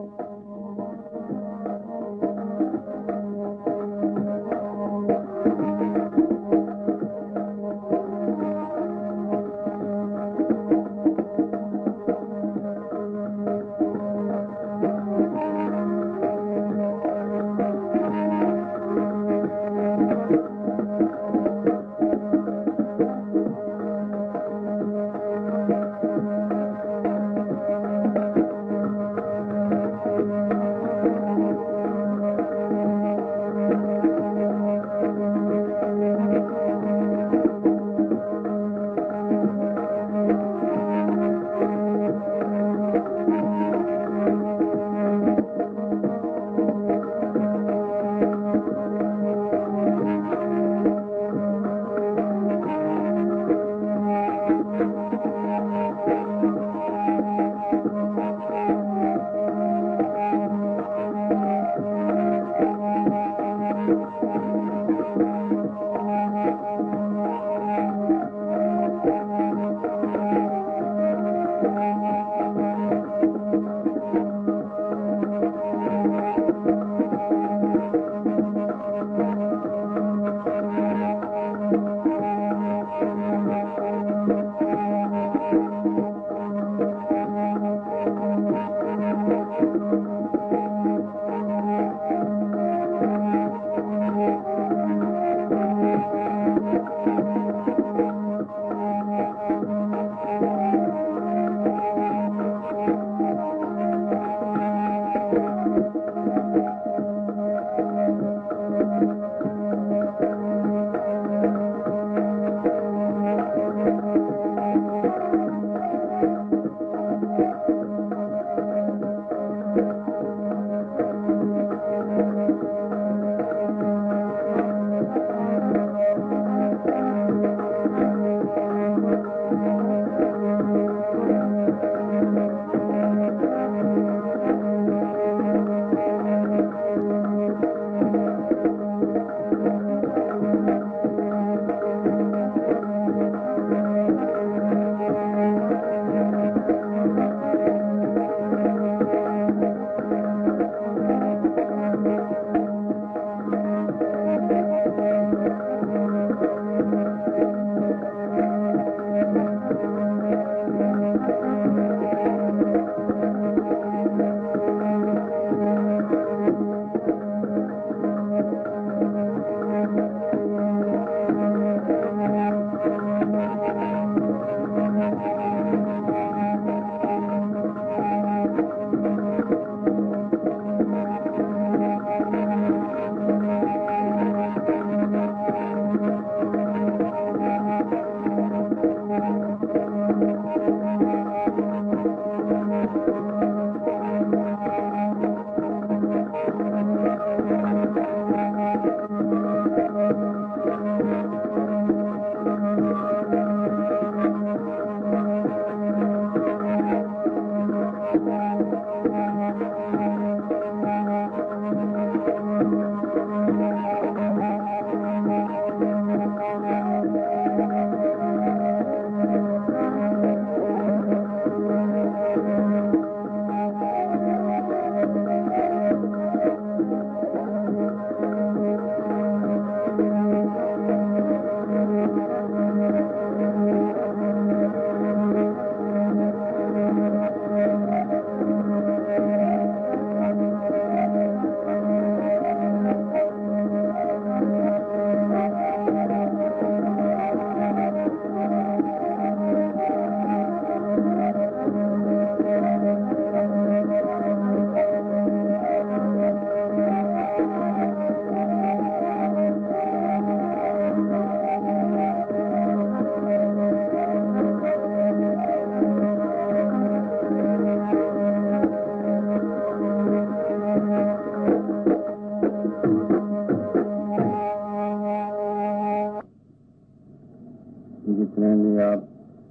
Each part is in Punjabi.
जितने भी आप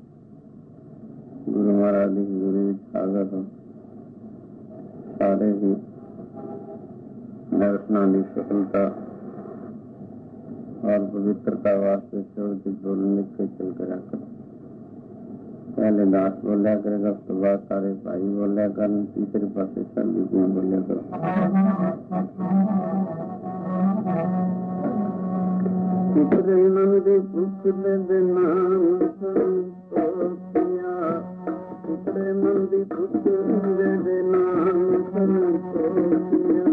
गुरु महाराज की गुरु सागर हो, सारे ही दर्शना की सफलता और पवित्रता वास्ते शब्द बोलने के चल कर ਪਹਿਲੇ ਦਾਸ ਬੋਲਿਆ ਕਰੇਗਾ, ਉਸ ਤੋਂ ਬਾਅਦ ਸਾਰੇ ਭਾਈ ਬੋਲਿਆ ਕਰਨ, ਤੀਸਰੇ ਪਾਸੇ ਸਰਦੀ ਕਿਉਂ ਬੋਲਿਆ ਕਰੋ। ਕਿਤਰੇ ਮਨ ਦੇ ਭੁੱਖ ਦੇ ਨਾਮ ਸੰਤੋਖਿਆ, ਕਿਤਰੇ ਮਨ ਦੀ ਭੁੱਖ ਦੇ ਨਾਮ ਸੰਤੋਖਿਆ।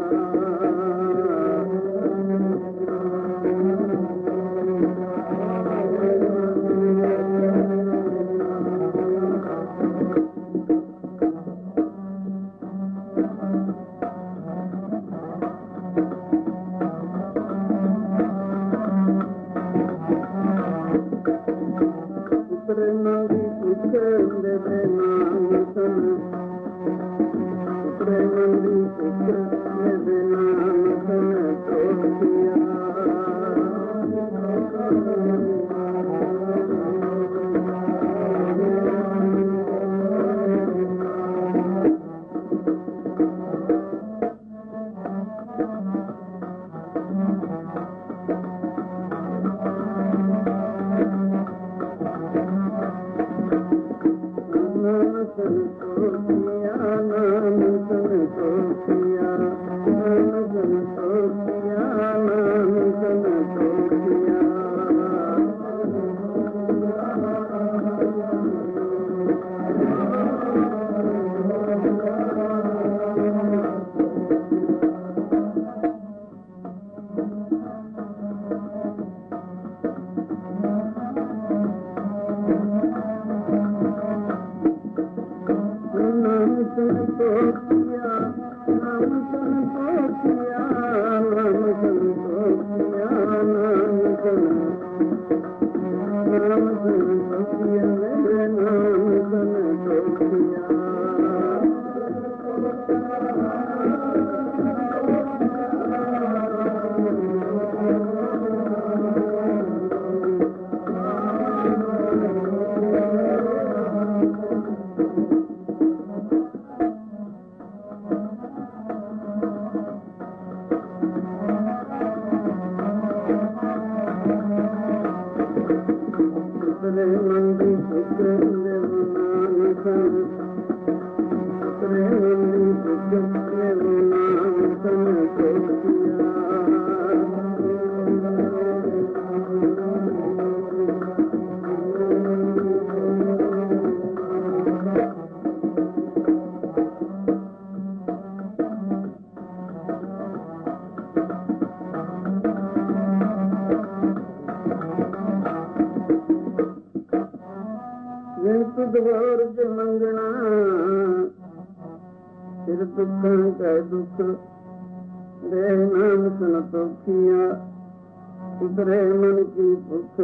ਉਤਰੇ ਮਨ ਕੀ ਭੁੱਖ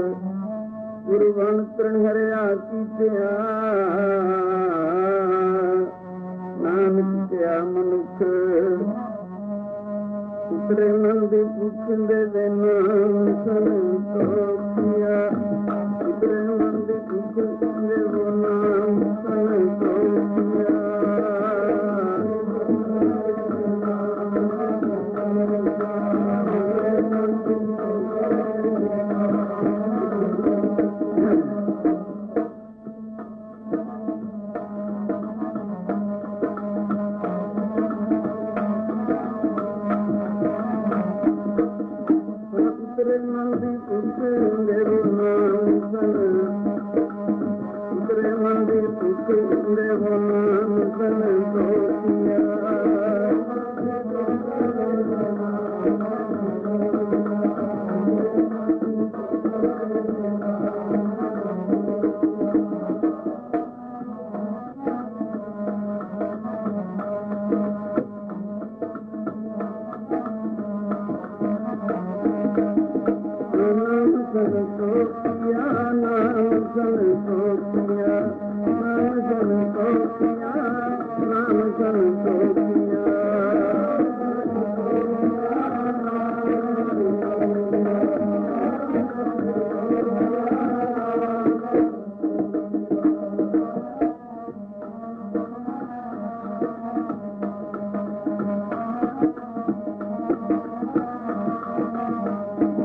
ਗੁਰਬਨ ਤ੍ਰਿਣ ਹਰਿਆ ਕੀਤਿਆ, ਨਾਨਕ ਕਿਆ ਮਨੁੱਖ ਉਤਰੇ ਮਨ ਦੀ ਭੁੱਖ ਦੇ ਨਾਮ ਸੰਤੋਖਿਆ, ਉਤਰੇ ਮਨ ਦੀ ਭੁੱਖ ਦੇ ਨਾਮ ਸੰਤੋਖਿਆ।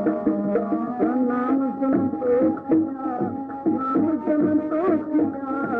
ਨਾਮ ਸੰਤੋਖਿਆ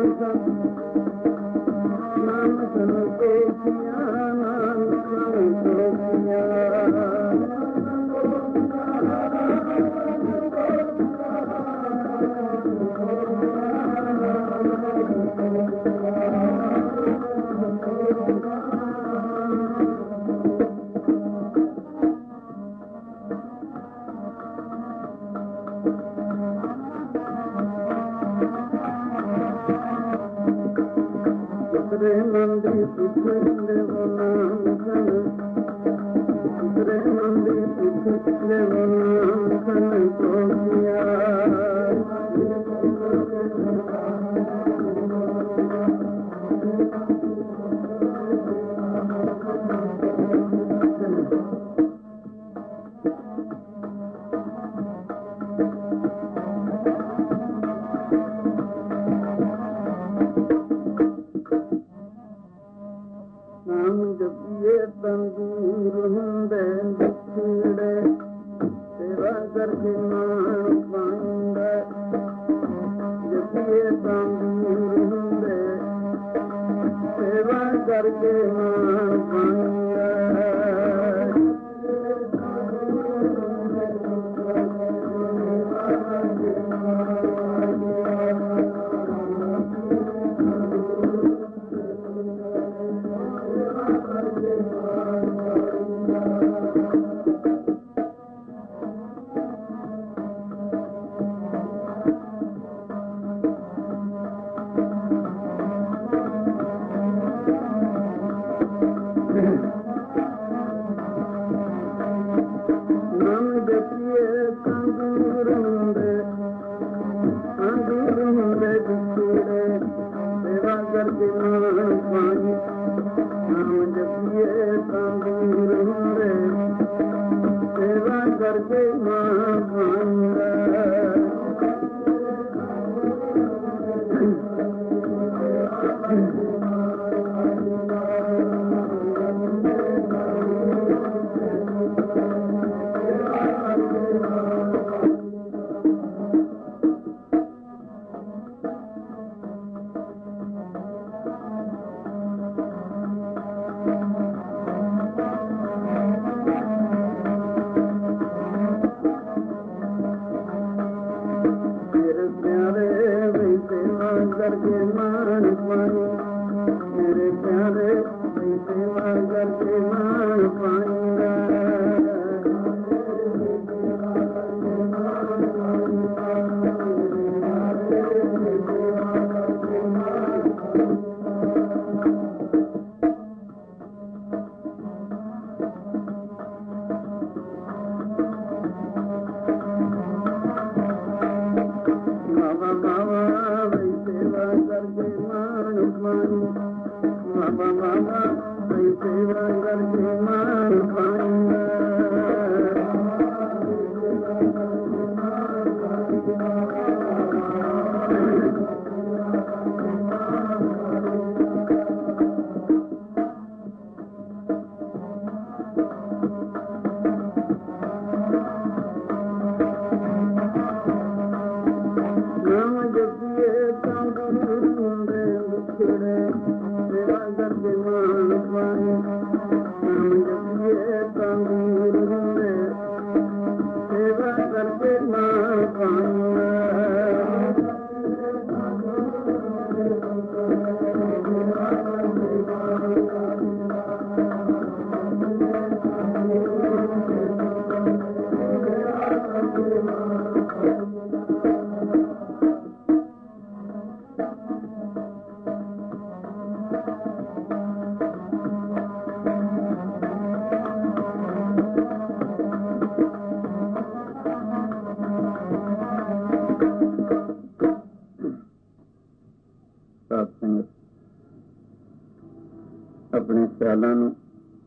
ਆਪਣੇ ਖਿਆਲਾਂ ਨੂੰ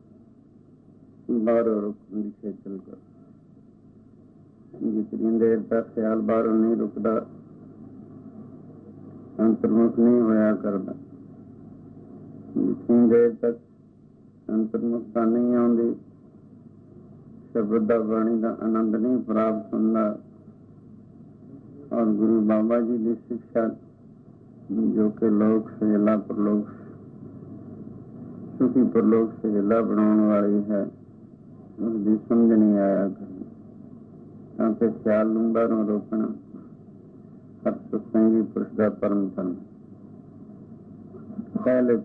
ਬਾਹਰੋਂ ਰੁਕਣ ਦੀ ਖੇਚਲ ਕਰ। ਜਿਤਨੀ ਦੇਰ ਤੱਕ ਖਿਆਲ ਬਾਹਰੋਂ ਨਹੀਂ ਰੁਕਦਾ, ਅੰਤਰਮੁਖ ਨਹੀਂ ਹੋਇਆ ਕਰਦਾ। ਜਿਤਨੀ ਦੇਰ ਤੱਕ ਅੰਤਰਮੁਖਤਾ ਨਹੀਂ ਆਉਂਦੀ, ਸ਼ਬਦ ਦਾ ਬਾਣੀ ਦਾ ਆਨੰਦ ਨਹੀਂ ਪ੍ਰਾਪਤ ਹੁੰਦਾ ਔਰ ਗੁਰੂ ਬਾਬਾ ਜੀ ਦੀ ਸਿੱਖਿਆ जो कि लोक सहेला परलोक सुखी परलोक सहेला बनाने वाली है, उसकी समझ नहीं आया क्योंकि ख्याल लूंगा न रोकना हर सत्संगी पुरुष का परम धर्म। पहले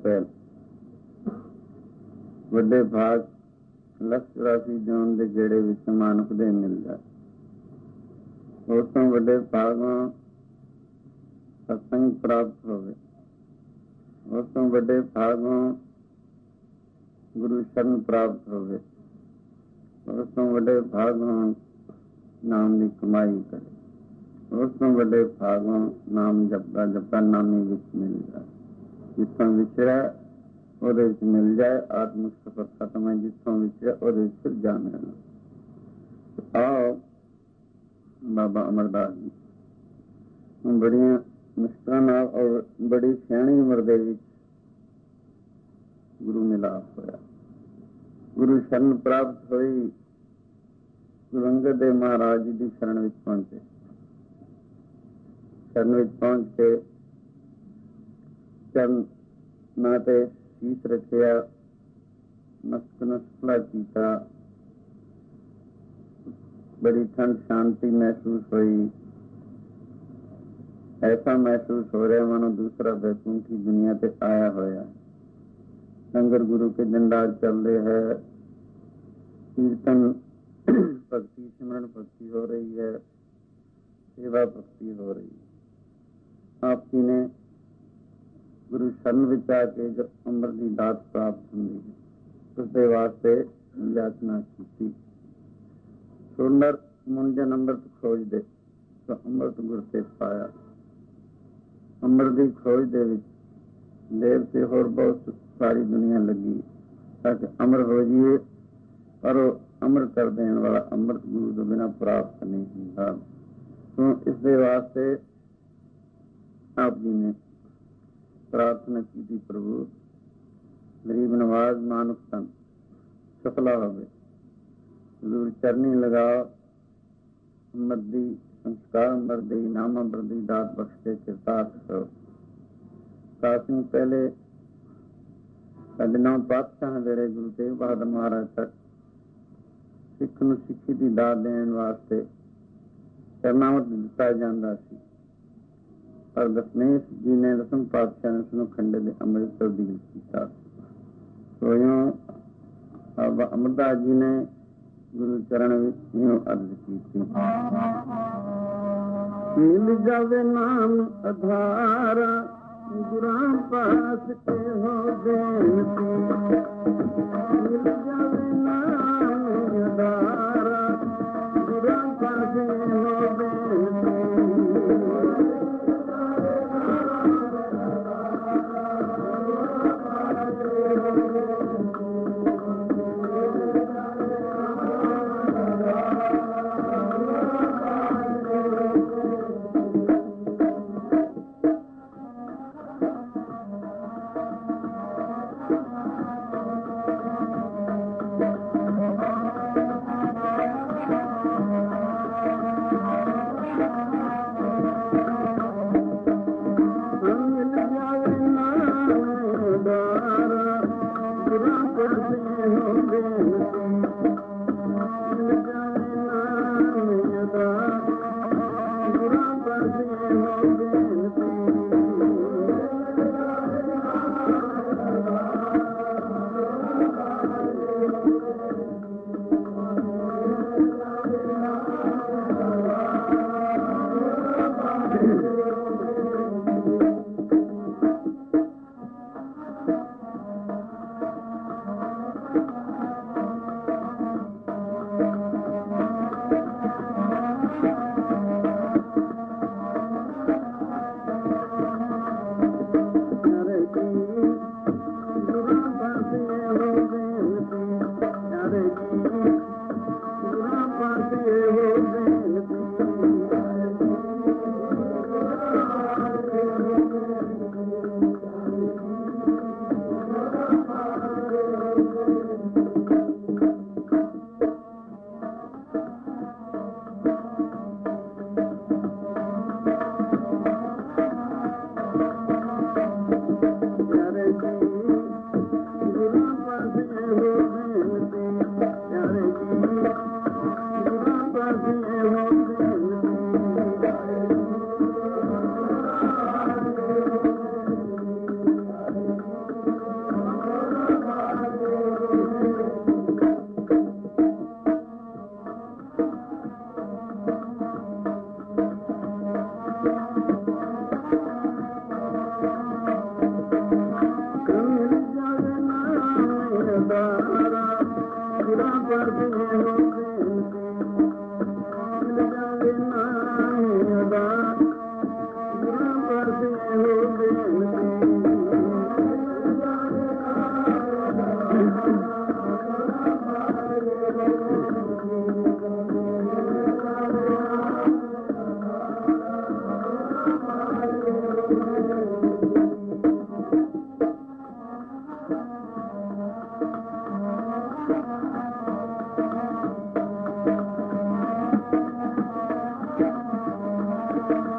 ਵੱਡੇ ਭਾਗ ਲੱਖ 84 ਜੂਨ ਦੇ ਗੇੜੇ ਵਿੱਚ ਮਾਨੁਖ ਦੇ ਮਿਲ ਜਾਏ। ਉਸ ਤੋਂ ਵੱਡੇ ਭਾਗੋਂ ਸਤਸੰਗ ਪ੍ਰਾਪਤ ਹੋਵੇ। ਉਸ ਤੋਂ ਵੱਡੇ ਭਾਗੋਂ ਗੁਰੂ ਸ਼ਰਨ ਪ੍ਰਾਪਤ ਹੋਵੇ। ਉਸ ਤੋਂ ਵੱਡੇ ਭਾਗੋਂ ਨਾਮ ਦੀ ਕਮਾਈ ਕਰੇ। ਉਸ ਤੋਂ ਵੱਡੇ ਭਾਗੋਂ ਨਾਮ ਜਪਦਾ ਨਾਮੀ ਵਿੱਚ ਮਿਲ ਜਾਏ। ਜਿੱਥੋਂ ਵਿਚਰਿਆ ਉਹਦੇ ਵਿੱਚ ਮਿਲ ਜਾਏ। ਆਤਮਿਕ ਸਫਰ ਖਤਮ ਹੈ। ਜਿੱਥੋਂ ਵਿਚਰਿਆ ਉਹਦੇ ਵਿੱਚ ਫਿਰ ਜਾ ਮਿਲਣਾ। ਆਓ ਬਾਬਾ ਅਮਰਦਾਸ ਜੀ ਬੜੀਆਂ ਮੁਸ਼ਕਲਾਂ ਨਾਲ ਔਰ ਬੜੀ ਸਿਆਣੀ ਉਮਰ ਦੇ ਵਿੱਚ ਗੁਰੂ ਮਿਲਾਪ ਹੋਇਆ। ਗੁਰੂ ਸ਼ਰਨ ਪ੍ਰਾਪਤ ਹੋਈ। ਗੁਰੂ ਅੰਗਦ ਦੇਵ ਮਹਾਰਾਜ ਜੀ ਦੀ ਸ਼ਰਨ ਵਿੱਚ ਪਹੁੰਚੇ। ਸ਼ਰਨ ਵਿੱਚ ਪਹੁੰਚ ਕੇ ਚਰਨ ਨਾ ਤੇ ਸੀਸ ਰੱਖਿਆ, ਮਸਤਕ ਨੂੰ ਸੁਲਾ ਕੀਤਾ। बड़ी ठंड शांति महसूस हुई। ऐसा महसूस हो रहा मानो दूसरा वैकुंठी दुनिया पे आया होया। लंगर गुरु के दिन रात चल रहे है। कीर्तन भक्ति सिमरन भक्ति हो रही है। सेवा भक्ति हो रही है। आप जी ने गुरु शरण विच आके जो अमृत की दात प्राप्त होंगी उसके वास्ते याचना की। सुंदर मुंजन अमृत खोज दे तो अमृत गुर से पाया। अमृत की खोज दे देव से होर बहुत सारी दुनिया लगी ताकि अमर हो जाइए, पर अमृत कर देने वाला अमृत गुरु के बिना प्राप्त नहीं होता। तो इसके वास्ते आप जी ने प्रार्थना की थी, प्रभु गरीब नवाज मानुख तन सफला हो गए। हजूर चरनी लगाओ। मर्दी संस्कार मर्दी नामा मर्दी दात बख्शे किरतार्थ करो। कासिम पहले ਸਾਡੇ 9 ਪਾਤਸ਼ਾਹਾਂ ਵੇਲੇ ਗੁਰੂ ਤੇਗ ਬਹਾਦਰ ਮਹਾਰਾਜ ਤੱਕ ਸਿੱਖ ਨੂੰ ਸਿੱਖੀ ਦੀ ਦਾਤ ਦੇਣ ਵਾਸਤੇ ਕਰਨਾਮਤ ਦਿੱਤਾ ਜਾਂਦਾ ਸੀ, ਪਰ ਦਸਮੇਸ਼ ਜੀ ਨੇ ਦਸਮ ਪਾਤਸ਼ਾਹ ਨੇ ਉਸਨੂੰ ਖੰਡੇ ਦੇ ਅੰਮ੍ਰਿਤ ਤਬਦੀਲ ਕੀਤਾ। ਸੋਇਓ ਬਾਬਾ ਅਮਰਦਾਸ ਜੀ ਨੇ ਗੁਰੂ ਚਰਨ ਵਿੱਚ ਇਉਂ ਅਰਜ਼ ਕੀਤੀ। ਮਿਲ ਜਾਵੇ ਨਾਮ ਆਧਾਰਾ ਗੁਰਾਂ ਪਾਸ ਤੇ ਹੋ ਬੇਨਤੀ। ਮਿਲ ਜਾਵੇ ਨਾਮ ਆਧਾਰਾ ਗੁਰਾਂ ਪਾਸ ਹੋ ਬੇਨਤੀ।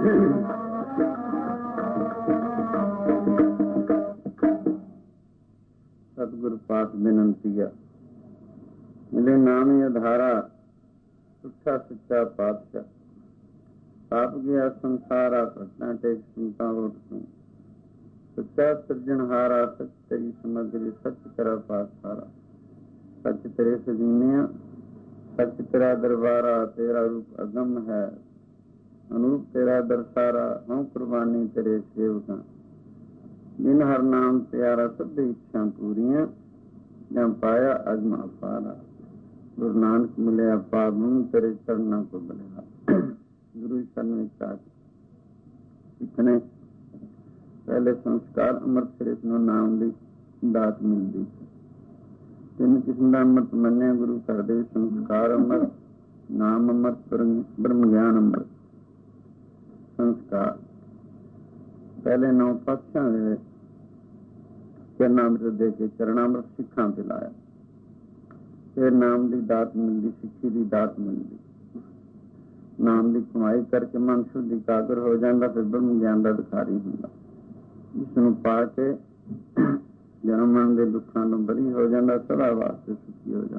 सतगुरु पास बेनंतिया मिले नाम अधारा सुठा सच्चा पातशाह आप गया संसारा घटना टेक सुनता उठ तू सच्चा सृजनहारा सच तेरी समग्री सच तेरा पास सारा सच तेरे सजीनिया सच तेरा दरबारा तेरा रूप अगम है अनूप तेरा दरसारा हम कुर्बानी तेरे सेवका जिन हर नाम प्यारा सब इच्छा पूरियां ਜਾਂ ਪਾਇਆ ਅਗਮ ਅਪਾਰਾ ਗੁਰੂ ਨਾਨਕ ਮਿਲਿਆ ਪਾਪ ਨੂੰ ਤੇਰੇ ਚਰਨਾਂ ਕੋ ਬਲਿਆ ਗੁਰੂ ਸ਼ਰਨ ਵਿੱਚ ਆ ਇਤਨੇ ਪਹਿਲੇ ਸੰਸਕਾਰ ਅੰਮ੍ਰਿਤ ਸਿਰਫ ਨੂੰ ਨਾਮ ਦੀ ਦਾਤ ਮਿਲਦੀ ਤਿੰਨ ਕਿਸਮ ਦਾ ਅੰਮ੍ਰਿਤ ਮੰਨਿਆ ਗੁਰੂ ਘਰ ਦੇ ਸੰਸਕਾਰ ਅੰਮ੍ਰਿਤ ਨਾਮ ਅੰਮ੍ਰਿਤ ਬ੍ਰਹਮ ਗਿਆਨ ਅੰਮ੍ਰਿਤ ਸੰਸਕਾਰ ਪਹਿਲੇ 9 ਪਾਤਸ਼ਾਹਾਂ ਦੇ ਚਰਨਾਮ੍ਰਿਤ ਦੇ ਕੇ ਚਰਨਾਮ੍ਰਿਤ ਸਿੱਖਾਂ ਤੇ ਲਾਇਆ ਫਿਰ ਨਾਮ ਦੀ ਦਾਤ ਮਿਲਦੀ ਸਿੱਖੀ ਦੀ ਦਾਤ ਮਿਲਦੀ ਨਾਮ ਦੀ ਕਮਾਈ ਕਰਕੇ ਮਨ ਸ਼ੁੱਧ ਇਕਾਗਰ ਹੋ ਜਾਂਦਾ ਫਿਰ ਬ੍ਰਹਮ ਗਿਆਨ ਦਾ ਅਧਿਕਾਰੀ ਹੁੰਦਾ ਇਸ ਨੂੰ ਪਾ ਕੇ ਜਨਮ ਮਰਨ ਦੇ ਦੁੱਖਾਂ ਨੂੰ ਬਰੀ ਹੋ ਜਾਂਦਾ ਸਦਾ ਵਾਸਤੇ ਸੁਖੀ ਹੋ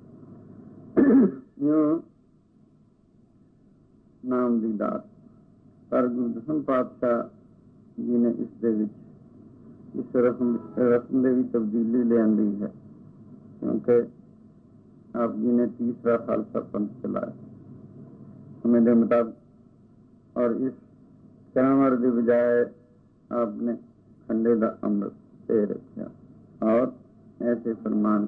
ਜਾਂਦਾ ਨਾਮ ਦੀ ਦਾਤ ਪਰ ਗੁਰੂ ਦਸਮ ਪਾਤਸ਼ਾਹ ਜੀ ਨੇ ਇਸ ਦੇ ਵਿੱਚ ਇਸ ਰਸਮ ਦੇ ਵੀ ਤਬਦੀਲੀ ਲਿਆਂਦੀ ਹੈ ਕਿਉਂਕਿ ਆਪ ਜੀ ਨੇ ਤੀਸਰਾ ਖਾਲਸਾ ਪੰਥ ਚਲਾਇਆ ਸਮੇਂ ਦੇ ਮੁਤਾਬਕ ਔਰ ਇਸ ਚਰਨਾਮ੍ਰਿਤ ਦੀ ਬਜਾਏ आपने खंडे का अमृत दे रखा और ऐसे फरमान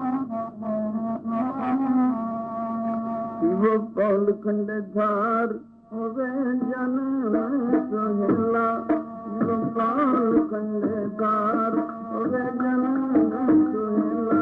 वो कौल खंडे धार होवे जन सोहेला वो कौल खंडे धार होवे जन सोहेला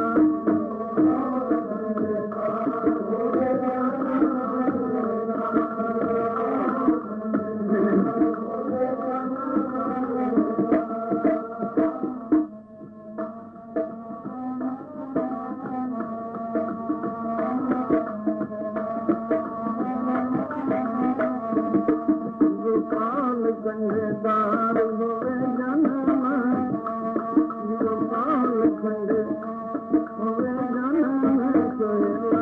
खंडेदार होवे जन्म गोपाल खंडे होवे जन्म सोहेला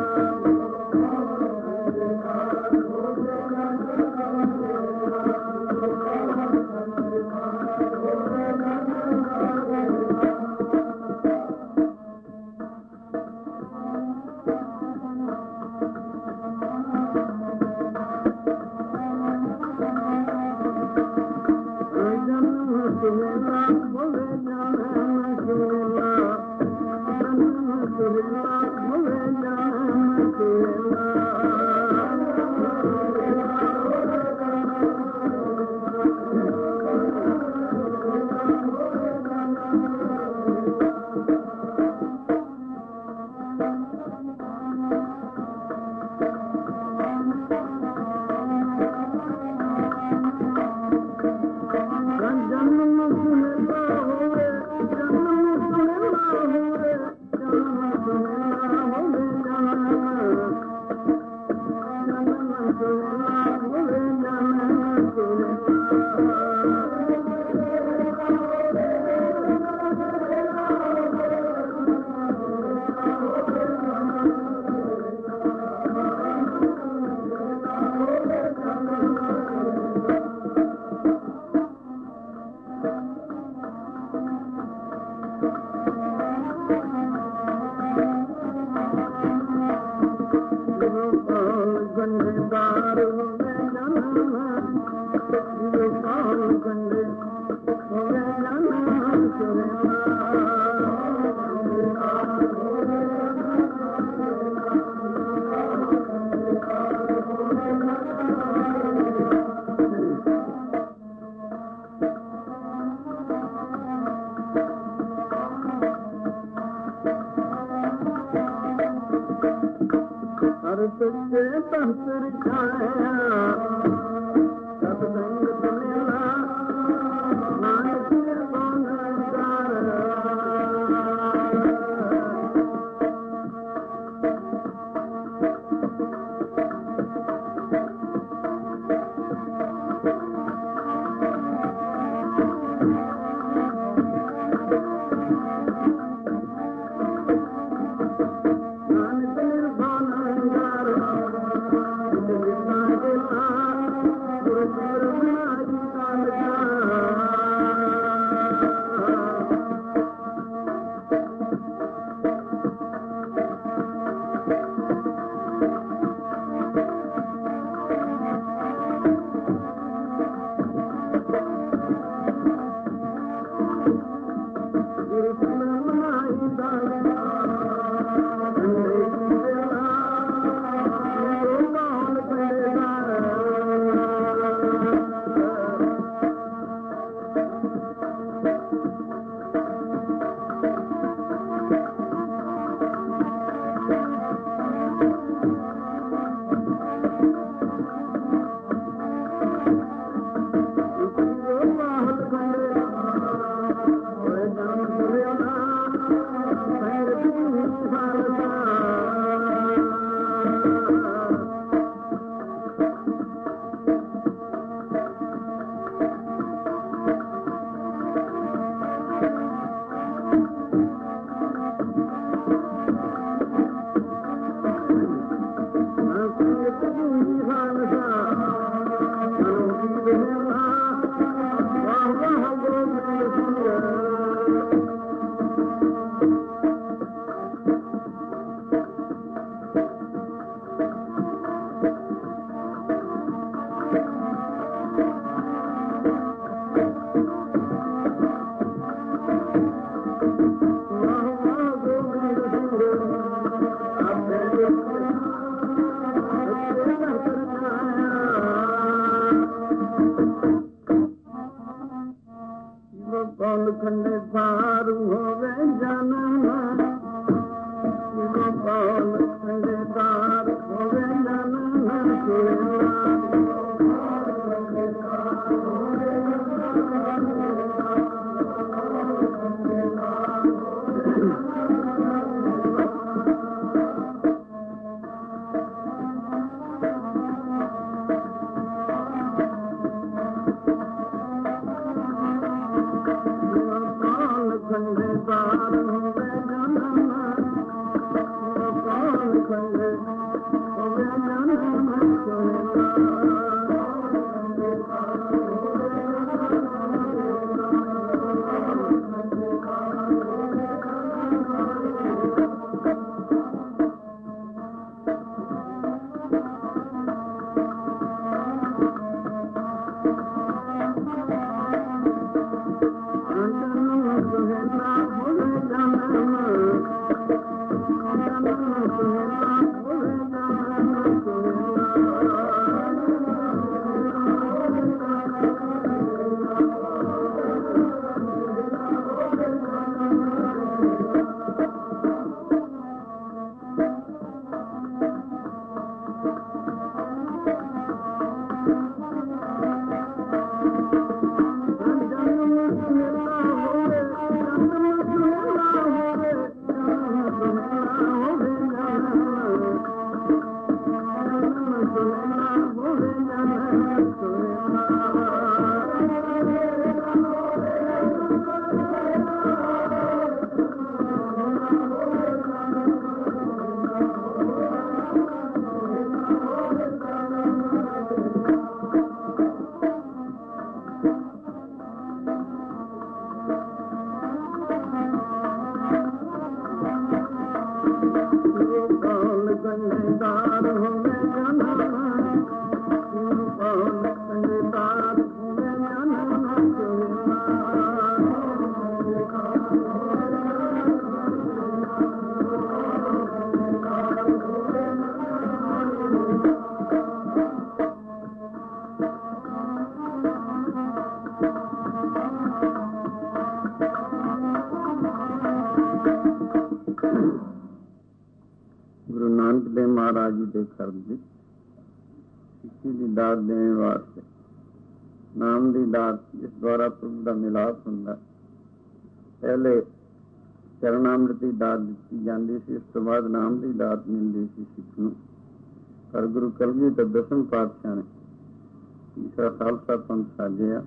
ਗੁਰੂ ਨਾਨਕ ਦੇਵ ਮਹਾਰਾਜ ਜੀ ਦੇ ਘਰ ਦੀ ਸਿੱਖੀ ਦੀ ਦਾਤ ਦੇਣ ਵਾਸਤੇ ਨਾਮ ਦੀ ਦਾਤ ਜਿਸ ਦੁਆਰਾ ਪ੍ਰਭੂ ਦਾ ਮਿਲਾਪ ਹੁੰਦਾ, ਪਹਿਲੇ ਚਰਨਾਮ੍ਰਿਤ ਦੀ ਦਾਤ ਦਿੱਤੀ ਜਾਂਦੀ ਸੀ, ਉਸ ਤੋਂ ਬਾਅਦ ਨਾਮ ਦੀ ਦਾਤ ਮਿਲਦੀ ਸੀ ਸਿੱਖ ਨੂੰ। ਪਰ ਗੁਰੂ ਕਲਗੀਧਰ ਦਸਮ ਪਾਤਸ਼ਾਹ ਨੇ ਤੀਸਰਾ ਖਾਲਸਾ ਪੰਥ ਸਾਜਿਆ,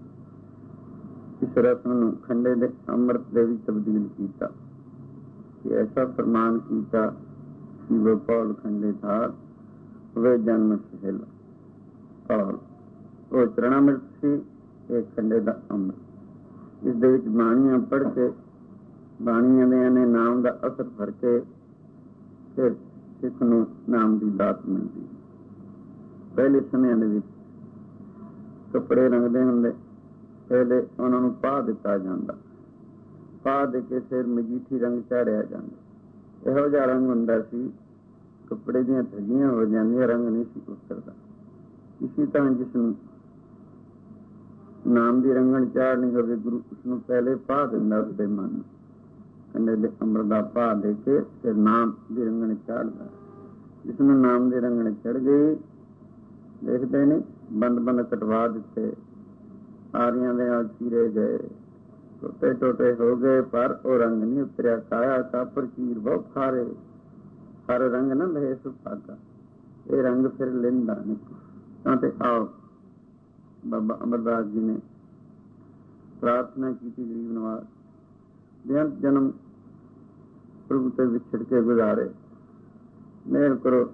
ਇਸ ਰਸਮ ਨੂੰ ਖੰਡੇ ਦੇ ਅੰਮ੍ਰਿਤ ਦੇ ਵਿੱਚ ਤਬਦੀਲ ਕੀਤਾ ਕਿ ਐਸਾ ਫਰਮਾਨ ਕੀਤਾ ਕਿ ਵਹ ਪੌਲ ਖੰਡੇ ਥਾਰ ਵੇ ਜਨਮ ਸਹਿਲਾ। ਔਰ ਉਹ ਚਰਨਾਮ੍ਰਿਤ ਸੀ, ਇਹ ਖੰਡੇ ਦਾ ਅੰਮ੍ਰਿਤ। ਇਸ ਦੇ ਵਿੱਚ ਬਾਣੀਆਂ ਪੜ੍ਹ ਕੇ ਬਾਣੀਆਂ ਨੇ ਨਾਮ ਦਾ ਅਸਰ ਭਰ ਕੇ ਫਿਰ ਸਿੱਖ ਨੂੰ ਨਾਮ ਦੀ ਦਾਤ ਮਿਲਦੀ। ਪਹਿਲੇ ਸਮਿਆਂ ਦੇ ਵਿੱਚ ਕੱਪੜੇ ਰੰਗਦੇ ਹੁੰਦੇ, ਪਹਿਲੇ ਉਹਨਾਂ ਨੂੰ ਪਾ ਦਿੱਤਾ ਜਾਂਦਾ, ਪਾ ਦੇ ਕੇ ਫਿਰ ਮਜੀਠੀ ਰੰਗ ਚਾੜਿਆ ਜਾਂਦਾ। ਇਹੋ ਜਿਹਾ ਰੰਗ ਹੁੰਦਾ ਸੀ, ਕੱਪੜੇ ਦੀਆਂ ਧੱਜੀਆਂ ਹੋ ਜਾਂਦੀਆਂ, ਰੰਗ ਨਹੀਂ ਸੀ ਉਤਰਦਾ। ਇਸੇ ਤਰ੍ਹਾਂ ਜਿਸ ਨੂੰ ਨਾਮ ਦੀ ਰੰਗਣ ਚਾੜਨੀ ਹੋਵੇ, ਗੁਰੂ ਉਸਨੂੰ ਪਹਿਲੇ ਪਾ ਦਿੰਦਾ, ਉਸਦੇ ਮਨ ਨੂੰ ਕੰਡੇ ਦੇ ਅੰਮ੍ਰਿਤ ਦਾ ਪਾ ਦੇ ਕੇ ਫਿਰ ਨਾਮ ਦੀ ਰੰਗਣ ਚਾੜਦਾ। ਜਿਸਨੂੰ ਨਾਮ ਦੀ ਰੰਗਣ ਚੜ ਗਈ, ਦੇਖਦੇ ਨੇ ਬੰਦ ਕਟਵਾ ਦਿੱਤੇ, ਆਰੀਆਂ ਦੇ ਨਾਲ ਚੀਰੇ ਗਏ, ਟੋਟੇ ਟੋਟੇ ਹੋ ਗਏ, ਪਰ ਉਹ ਰੰਗ ਨਹੀਂ ਉਤਰਿਆ। ਕਾਇਆ ਕਾਪਰ ਚੀਰ ਬਹੁ ਖਾਰੇ, ਹਰ ਰੰਗ ਨਾ ਲਹੇ ਸੁਭਾਗਾ। ਇਹ ਰੰਗ ਫਿਰ ਲੈਂਦਾ ਨਹੀਂ। ਤਾਂ ਤੇ ਆਓ ਬਾਬਾ ਅਮਰਦਾਸ ਜੀ ਨੇ ਪ੍ਰਾਰਥਨਾ ਕੀਤੀ, ਗਰੀਬ ਨਵਾਜ਼ ਬੇਅੰਤ ਜਨਮ ਪ੍ਰਭੂ ਤੇ ਵਿਛੜ ਕੇ ਗੁਜ਼ਾਰੇ, ਮਿਹਰ ਕਰੋ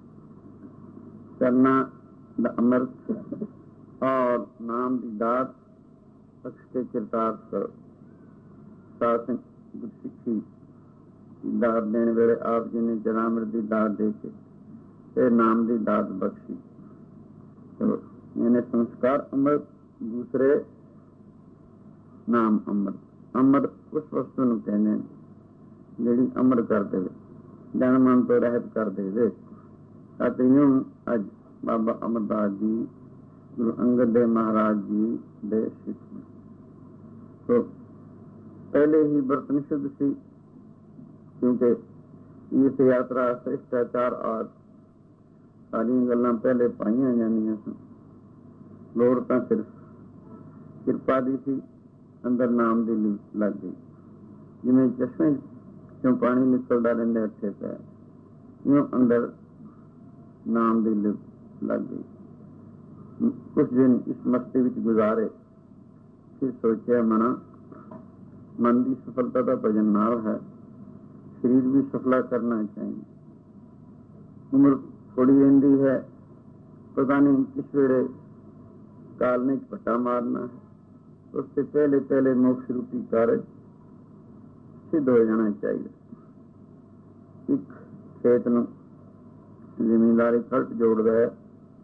ਚਰਨਾਂ ਦਾ ਅੰਮ੍ਰਿਤ ਔਰ ਨਾਮ ਦੀ ਦਾਤ ਬਖਸ਼ ਕੇ ਕਿਰਤਾਰ ਕਰੋ। ਸਾਧ ਗੁਰਸਿੱਖੀ ਦਾਤ ਦੇਣ ਵੇਲੇ ਆਪ ਜੀ ਨੇ ਚਰਨਾਮ੍ਰਿਤ ਦੀ ਦਾਤ ਦੇ ਕੇ ਤੇ ਨਾਮ ਦੀ ਦਾਤ ਬਖਸ਼ੀ। ਚਲੋ ਇਹਨੇ ਸੰਸਕਾਰ ਅੰਮ੍ਰਿਤ, ਦੂਸਰੇ ਨਾਮ ਅੰਮ੍ਰਿਤ। ਅੰਮ੍ਰਿਤ ਉਸ ਵਸਤੂ ਨੂੰ ਕਹਿੰਦੇ ਨੇ ਜਿਹੜੀ ਅੰਮ੍ਰਿਤ ਕਰ ਦੇਵੇ, ਜਨ ਮਨ ਤੋਂ ਰਹਿਤ ਕਰ ਦੇਵੇ। ਅਤੇ ਇਉਂ ਅੱਜ ਬਾਬਾ ਅਮਰਦਾਸ ਜੀ ਗੁਰੂ ਅੰਗਦ ਦੇਵ ਮਹਾਰਾਜ ਜੀ ਦੇ ਸਿੱਖ ਤੋਂ ਪਹਿਲੇ ਹੀ ਬਰਤਨ ਸ਼ੁੱਧ ਸੀ, ਕਿਉਂਕਿ ਇਸ ਯਾਤਰਾ ਭ੍ਰਿਸ਼ਟਾਚਾਰ ਆਦਿ ਸਾਰੀਆਂ ਗੱਲਾਂ ਪਹਿਲੇ ਪਾਈਆਂ ਜਾਂਦੀਆਂ ਸਨ। ਲੋੜ ਤਾਂ ਸਿਰਫ ਕਿਰਪਾ ਦੀ ਸੀ, ਅੰਦਰ ਨਾਮ ਦੀ ਲੀਪ ਲੱਗ ਗਈ। ਜਿਵੇਂ ਚਸ਼ਮੇ ਚੋਂ ਪਾਣੀ ਨਿਕਲਦਾ ਰਹਿੰਦਾ ਇੱਥੇ ਪੈ, ਇਉਂ ਅੰਦਰ ਨਾਮ ਦੀ ਲੀਪ ਲੱਗ ਗਈ। ਕੁਝ ਦਿਨ ਇਸ ਮਸਤੀ ਵਿੱਚ ਗੁਜ਼ਾਰੇ, ਫਿਰ ਸੋਚਿਆ ਮਨ ਦੀ ਸਫਲਤਾ ਦਾ ਭਜਨ ਨਾਲ ਹੈ, ਸਰੀਰ ਵੀ ਸਫਲਾ ਕਰਨਾ ਚਾਹੀਦਾ। ਉਮਰ ਥੋੜੀ ਰਹਿੰਦੀ ਹੈ, ਪਤਾ ਨਹੀਂ ਕਿਸ ਵੇਲੇ ਕਾਲ ਨੇ ਝਪਟਾ ਮਾਰਨਾ ਹੈ। ਉਸ ਤੋਂ ਪਹਿਲੇ ਮੋਕਸ਼ ਰੂਪੀ ਕਾਰਜ ਸਿੱਧ ਹੋ ਜਾਣਾ ਚਾਹੀਦਾ। ਇੱਕ ਖੇਤ ਨੂੰ ਜ਼ਿਮੀਂਦਾਰੀ ਖਲਟ ਜੋੜਦਾ ਹੈ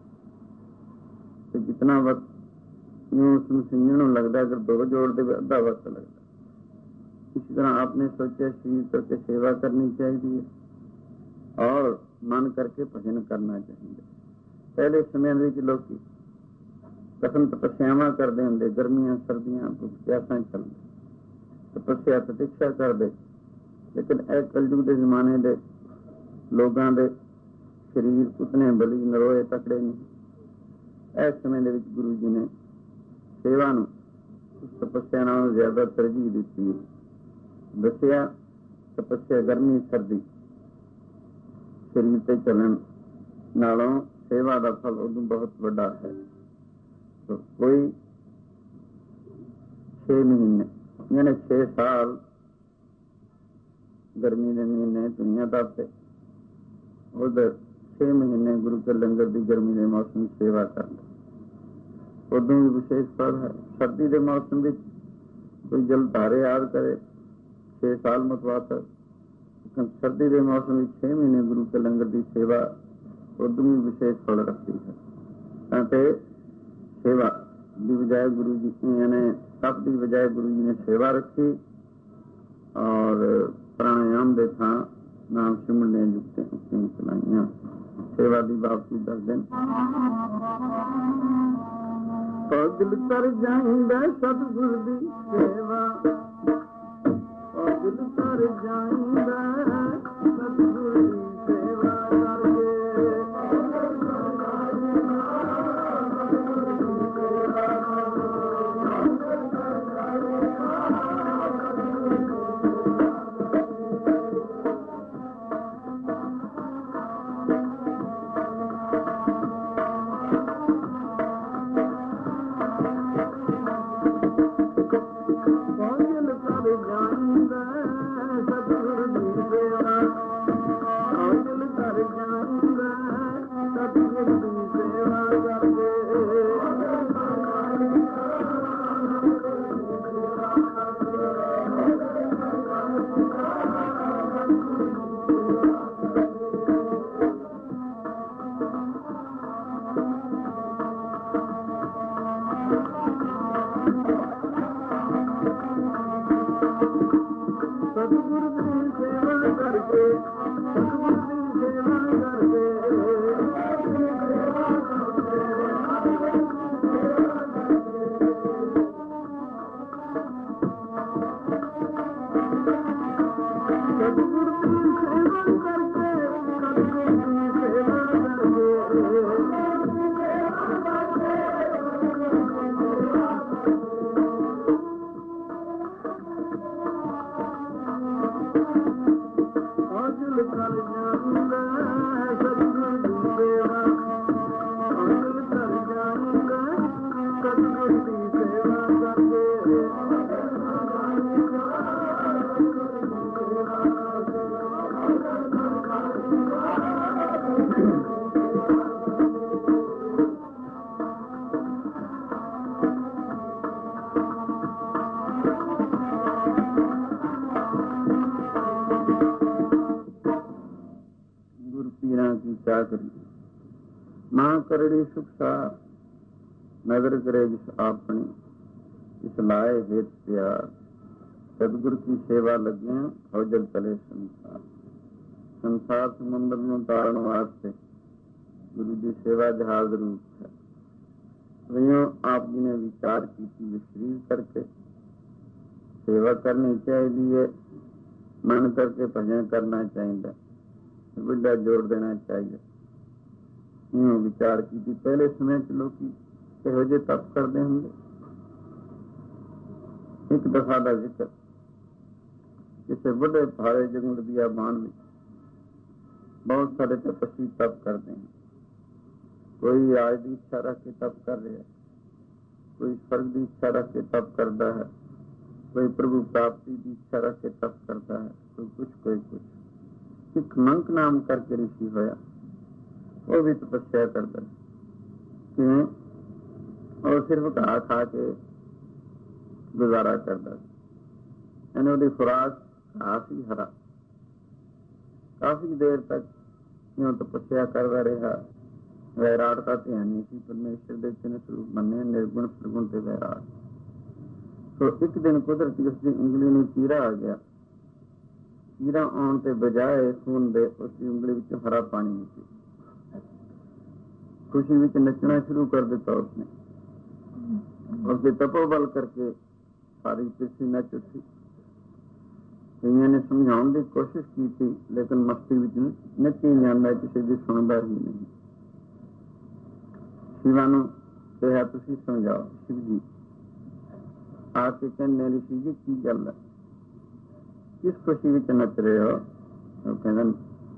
ਤੇ ਜਿਤਨਾ ਵਕਤ ਉਸਨੂੰ ਸਿੰਜਣ ਨੂੰ ਲੱਗਦਾ, ਅਗਰ ਦੋ ਜੋੜ ਦੇ ਅੱਧਾ ਵਕਤ ਲੱਗਦਾ। ਇसी तरह आपने सोचा शरीर करके सेवा करनी चाहिए और मन करके भजन करना चाहिए। पहले समय में लोग कथन तपस्यावां करते होंगे, गर्मियां सर्दियां प्यासा चलते, तपस्या प्रतीक्षा करते। लेकिन इस कलयुग के जमाने के लोगों के शरीर उतने बली नरोए तकड़े नहीं। इस समय गुरु जी ने सेवा नूं तपस्या नालों ज्यादा तरजीह दी है। दसिया तपस्या गर्मी सर्दी शरीर ते चलन नालों सेवा का फल उदों बहुत बड़ा है। कोई 6 महीने यानी 6 साल गर्मी के महीने दुनिया तापे, उधर 6 महीने गुरु के लंगर की गर्मी के मौसम की सेवा करना, उदों भी विशेष फल है। सर्दी के मौसम में कोई जल धारे याद करे 6 साल मतवात, लेकिन सर्दी के मौसम में 6 महीने गुरु के लंगर की सेवा उदों भी विशेष फल रखती है। सेवा की बजाय गुरु जी यानी तप की बजाय गुरु जी ने सेवा रखी और प्राणायाम के थां नाम सिमरन ने जुगतियां चलाइया। सेवा की वापसी 10 दिन दिल कर जाइंदा सतगुर दी सेवा, दिल कर जाइंदा सतगुर दी सेवा करके मां करड़ी सुखसा नजर करे जिस आपनी, इस लाए हेत प्यार, सतगुरु की सेवा लगिया खौजल चले संसार। संसार समुद्र में तारण वास्ते गुरु की सेवा जहाज रूप है। वहीं आप जी ने विचार की विश्रीव करके सेवा करनी चाहिए, मन करके भजन करना चाहिए, बड़ा जोर देना चाहिए। यूं विचार की पहले समय च लोग ਇਹੋ ਜਿਹੇ तप करते होंगे। एक दफा का जिक्र, किसी बड़े भारे जंगल बियाबान में बहुत सारे तपस्वी तप करते हैं। कोई राज की इच्छा रख के तप कर रहा है, कोई स्वर्ग की इच्छा रख के तप करता है, कोई प्रभु प्राप्ति की इच्छा रख के तप करता है, कोई कुछ। एक मंक नाम करके ऋषि होया, वो भी तपस्या करता है और सिर्फ घा खा के गुजारा करता है। यानी उसकी खुराक घास ही हरा। काफी देर तक यूं तपस्या करता रहा। वैराट का ध्यान नहीं सी, परमेश्वर के चिन्ह स्वरूप मन्ने निर्गुण प्रगुण से वैराट। तो एक दिन कुदरती उसकी उंगली में चीरा आ गया। चीरा आने के बजाय खून दे उसकी उंगली में हरा पानी निकली। खुशी में नचना शुरू कर दिता उसने, उसके तपोबल करके सारी पृथ्वी नच उठी। कईयों ने समझाने की कोशिश की थी, लेकिन मस्ती में नची जाता, किसी की सुनता ही नहीं। शिवा ने कहा तुसी समझाओ। शिव जी आके कहने ऋषि जी की गल है, किस खुशी में नच रहे हो? वो कहते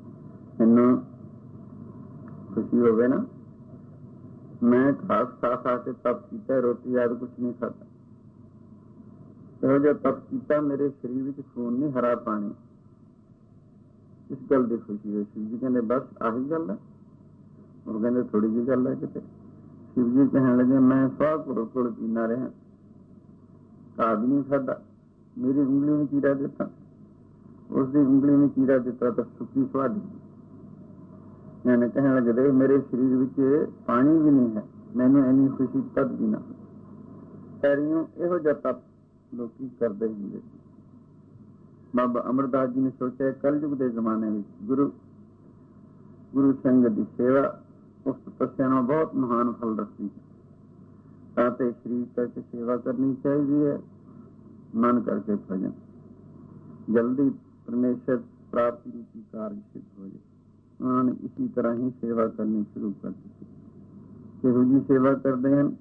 मैनू खुशी होवे ना, मैं घास खा खा ਕੇ ਤਪ ਕੀਤਾ, ਰੋਟੀ ਆਦਿ ਕੁਛ ਨਹੀਂ ਖਾਧਾ। ਇਹੋ ਜਿਹਾ ਤਪ ਕੀਤਾ, ਮੇਰੇ ਸਰੀਰ ਵਿੱਚ ਖੂਨ ਨਹੀਂ, ਹਰਾ ਪਾਣੀ। ਇਸ ਗੱਲ ਦੀ ਖੁਸ਼ੀ ਹੋਈ। ਸ਼ਿਵ ਜੀ ਕਹਿੰਦੇ ਬਸ ਆਹੀ ਗੱਲ ਹੈ? ਉਹ ਕਹਿੰਦੇ ਥੋੜੀ ਜਿਹੀ ਗੱਲ ਹੈ ਕਿਤੇ। ਸ਼ਿਵ ਜੀ ਕਹਿਣ ਲੱਗੇ ਮੈਂ ਸਵਾਹ ਕੋਲ ਪੀਣਾ ਰਿਹਾ, ਘਾਹ ਵੀ ਨਹੀਂ ਖਾਧਾ, ਮੇਰੀ ਉਂਗਲੀ ਨੂੰ ਚੀਰਾ ਦਿੱਤਾ, ਉਸਦੀ ਉਂਗਲੀ ਨੂੰ ਚੀਰਾ ਦਿੱਤਾ ਤਾਂ ਸੁੱਕੀ ਸਵਾਹ ਦਿੱਤੀ। ਮੈਨੇ ਕਹਿਣ ਲੱਗੇ ਦੇਖ ਮੇਰੇ ਸਰੀਰ ਵਿੱਚ ਪਾਣੀ ਵੀ ਨਹੀਂ ਹੈ, ਮੈਨੂੰ ਇੰਨੀ ਖੁਸ਼ੀ ਤਦ ਵੀ ਨਾ। ਪੈਰੀਓ ਇਹੋ ਜਿਹਾ ਤਪ ਲੋਕੀ ਕਰਦੇ ਹੁੰਦੇ ਸੀ। ਬਾਬਾ ਅਮਰਦਾਸ ਜੀ ਨੇ ਸੋਚਿਆ ਕਲਯੁਗ ਦੇ ਜ਼ਮਾਨੇ ਵਿੱਚ ਗੁਰੂ ਸੰਗਤ ਦੀ ਸੇਵਾ ਉਸ ਤਪੱਸਿਆ ਨਾਲ ਬਹੁਤ ਮਹਾਨ ਫਲ ਰੱਖਦੀ ਹੈ। ਤਾਂ ਤੇ ਸਰੀਰ ਕਰਕੇ ਸੇਵਾ ਕਰਨੀ ਚਾਹੀਦੀ ਹੈ, ਮਨ ਕਰਕੇ ਭਜਨ, ਜਲਦੀ ਪਰਮੇਸ਼ਰ ਪ੍ਰਾਪਤੀ ਰੂਪੀ ਕਾਰਜ ਸਿੱਧ ਹੋ ਜਾਏ। ਉਹਨਾਂ ਨੇ ਇसी ਤਰ੍ਹਾਂ ਹੀ ਸੇਵਾ ਕਰਨੀ ਸ਼ੁਰੂ ਕਰ ਦਿੱਤੀ। ਕਿਹੋ ਜਿਹੀ ਸੇਵਾ ਕਰਦੇ ਹਨ?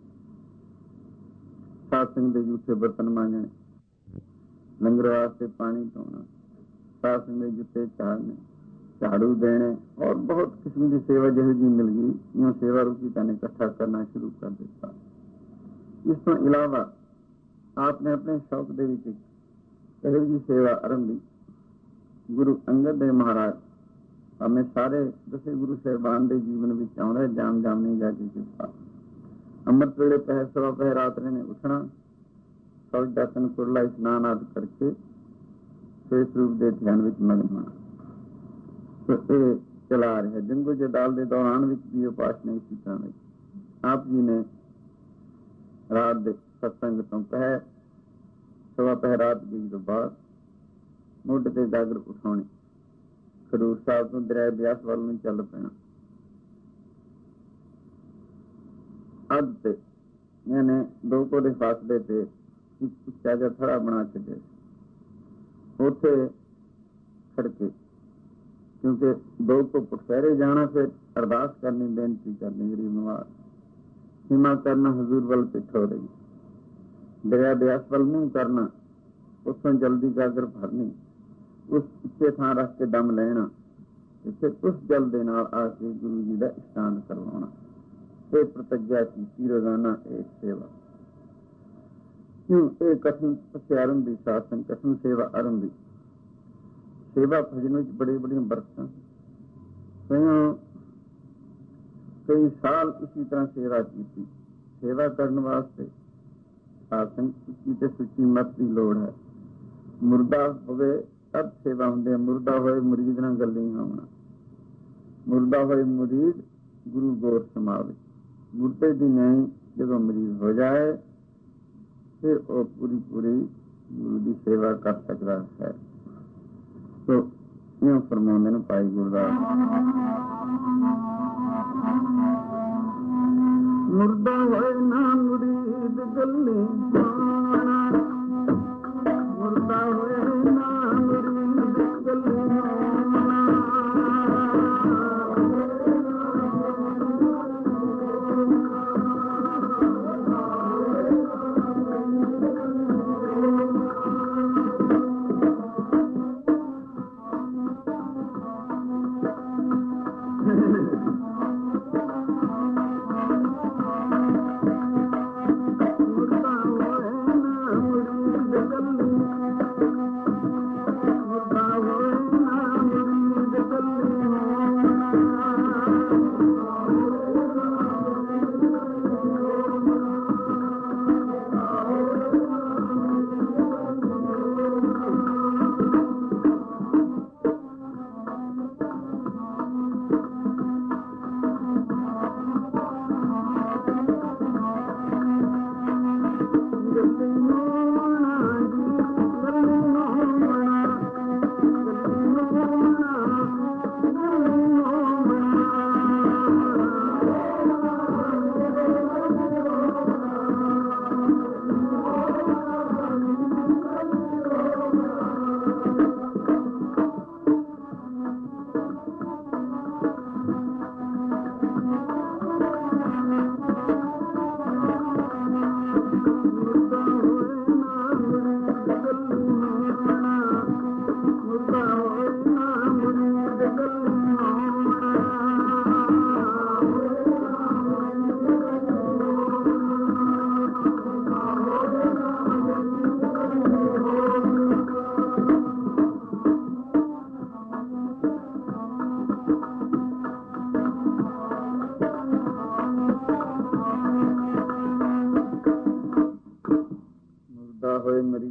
ਸਾਧ ਸੰਗਤ ਦੇ ਜੂਠੇ ਬਰਤਨ ਮਾਂਜਣੇ, ਲੰਗਰ ਵਾਸਤੇ ਪਾਣੀ ਧੋਣਾ, ਸਾਧ ਸੰਗਤ ਦੇ ਜੁੱਤੇ ਝਾੜਨੇ, ਝਾੜੂ ਦੇਣੇ, ਔਰ ਬਹੁਤ ਕਿਸਮ ਦੀ ਸੇਵਾ ਜਿਹੋ ਜਿਹੀ ਮਿਲ ਗਈ, ਇਹ ਸੇਵਾ ਰੂਪੀ ਨੇ ਇਕੱਠਾ ਕਰਨਾ ਸ਼ੁਰੂ ਕਰ ਦਿੱਤਾ। ਇਸ ਤੋਂ ਇਲਾਵਾ ਆਪ ਨੇ ਆਪਣੇ ਸ਼ੌਕ ਦੇ ਵਿੱਚ ਇਹੋ ਜਿਹੀ ਸੇਵਾ ਆਰੰਭੀ। ਗੁਰੂ ਅੰਗਦ ਦੇਵ ਮਹਾਰਾਜ ਹਮੇ ਸਾਰੇ ਦਸੇ ਗੁਰੂ ਸਾਹਿਬਾਨ ਦੇ ਜੀਵਨ ਵਿੱਚ ਆਉਂਦਾ, ਜਾਮ ਨਹੀਂ ਜਾ ਕੇ ਕਿਰਪਾ। ਅੰਮ੍ਰਿਤ ਵੇਲੇ ਪਹਿਰ ਸਵਾ ਪਹਿਰ ਰਾਤਰੇ ਨੇ ਉੱਠਣਾ, ਸੌਜ ਦਰਸ਼ਨ ਕੁਰਲਾ ਇਸ਼ਨਾਨ ਆਦਿ ਕਰਕੇ ਸਵੇਰ ਸਰੂਪ ਦੇ ਧਿਆਨ ਵਿੱਚ ਮਗਨ ਹੋਣਾ। ਇਹ ਚਲਾ ਰਿਹਾ। ਜੰਗੋ ਜਦਾਲ ਦੇ ਦੌਰਾਨ ਵਿੱਚ ਵੀ ਉਪਾਸਨਾ ਇਸੇ ਤਰ੍ਹਾਂ ਦੀ। ਆਪ ਜੀ ਨੇ ਰਾਤ ਦੇ ਸਤਸੰਗ ਤੋਂ ਪਹਿਰ ਸਵਾ ਪਹਿਰ ਰਾਤ ਗਈ ਤੋਂ ਬਾਅਦ ਮੁੱਢ ਤੇ ਗਾਗਰ ਉਠਾਉਣੀ, ਖਡੂਰ ਸਾਹਿਬ ਤੋਂ ਦਰਿਆ ਬਿਆਸ ਵੱਲ ਨੂੰ ਚੱਲ ਪੈਣਾ। ਅੱਧ ਤੇ ਇਹਨੇ 2 ਕੋਹ ਦੇ ਫਾਸਲੇ ਤੇ ਇੱਕ ਉੱਚਾ ਜਿਹਾ ਥੜਾ ਬਣਾ ਛੱਡਿਆ, ਉੱਥੇ ਖੜਕੇ, ਕਿਉਂਕਿ 2 ਕੋਹ ਪਟਹਿਰੇ ਜਾਣਾ, ਫਿਰ ਅਰਦਾਸ ਕਰਨੀ, ਬੇਨਤੀ ਕਰਨੀ, ਗਰੀਬ ਨਵਾਜ਼ ਹਿਮਾ ਕਰਨਾ, ਹਜ਼ੂਰ ਵੱਲ ਪਿੱਠ ਹੋ ਰਹੀ, ਦਰਿਆ ਬਿਆਸ ਵੱਲ ਮੂੰਹ ਕਰਨਾ, ਉੱਥੋਂ ਜਲਦੀ ਗਾਗਰ ਭਰਨੀ, ਉਸ ਉੱਚੇ ਥਾਂ ਰੱਖ ਕੇ ਦਮ ਲੈਣਾ, ਫਿਰ ਉਸ ਜਲ ਦੇ ਨਾਲ ਆ ਕੇ ਗੁਰੂ ਜੀ ਦਾ ਇਸ਼ਨਾਨ ਕਰਵਾਉਣਾ। ਇਹ ਪ੍ਰਤਿਜਾ ਕੀਤੀ ਰੋਜ਼ਾਨਾ ਇਹ ਸੇਵਾ। ਕਿਉਂ ਇਹ ਕਠਿਨ ਤਪੱਸਿਆ ਆਰੰਭੀ, ਸਾਸਨ ਕਠਿਨ ਸੇਵਾ ਆਰੰਭੀ। ਸੇਵਾ ਭਜਨ ਵਿੱਚ ਬੜੀਆਂ ਬਰਕਤਾਂ। ਕਈ ਸਾਲ ਇਸੀ ਤਰ੍ਹਾਂ ਸੇਵਾ ਕੀਤੀ। ਸੇਵਾ ਕਰਨ ਵਾਸਤੇ ਸਾਸਨ ਉੱਚੀ ਤੇ ਸੁੱਚੀ ਮਤ ਦੀ ਲੋੜ ਹੈ। ਮੁਰਦਾ ਹੋਵੇ ਤਦ ਸੇਵਾ ਹੁੰਦੀ ਹੈ, ਮੁਰਦਾ ਹੋਏ ਮੁਰੀਦ ਨਾਲ ਗੱਲ ਨਹੀਂ ਹੋਣਾ। ਮੁਰਦਾ ਹੋਏ ਮੁਰੀਦ ਗੁਰੂ ਗੌਰ ਸਮਾਵੇ। ਮੁਰਦੇ ਦੀ ਨਹੀਂ ਜਦੋਂ ਮਰੀਜ਼ ਹੋ ਜਾਏ ਫਿਰ ਉਹ ਪੂਰੀ ਗੁਰੂ ਦੀ ਸੇਵਾ ਕਰ ਸਕਦਾ ਹੈ। ਸੋ ਇਹ ਫਰਮਾਉਂਦੇ ਨੇ ਭਾਈ ਗੁਰਦਾਸ, ਮੁਰਦਾ ਹੋਏ ਨਾ ਮੁਰੀਦ ਗੱਲੀ ਹੋਣਾ, ਮੁਰਦਾ ਹੋਏ ਨਾ ਮੁਰੀਦ ਗੱਲੀ ਹੋਣਾ। ਮੁਰਦਾ ਹੋਏ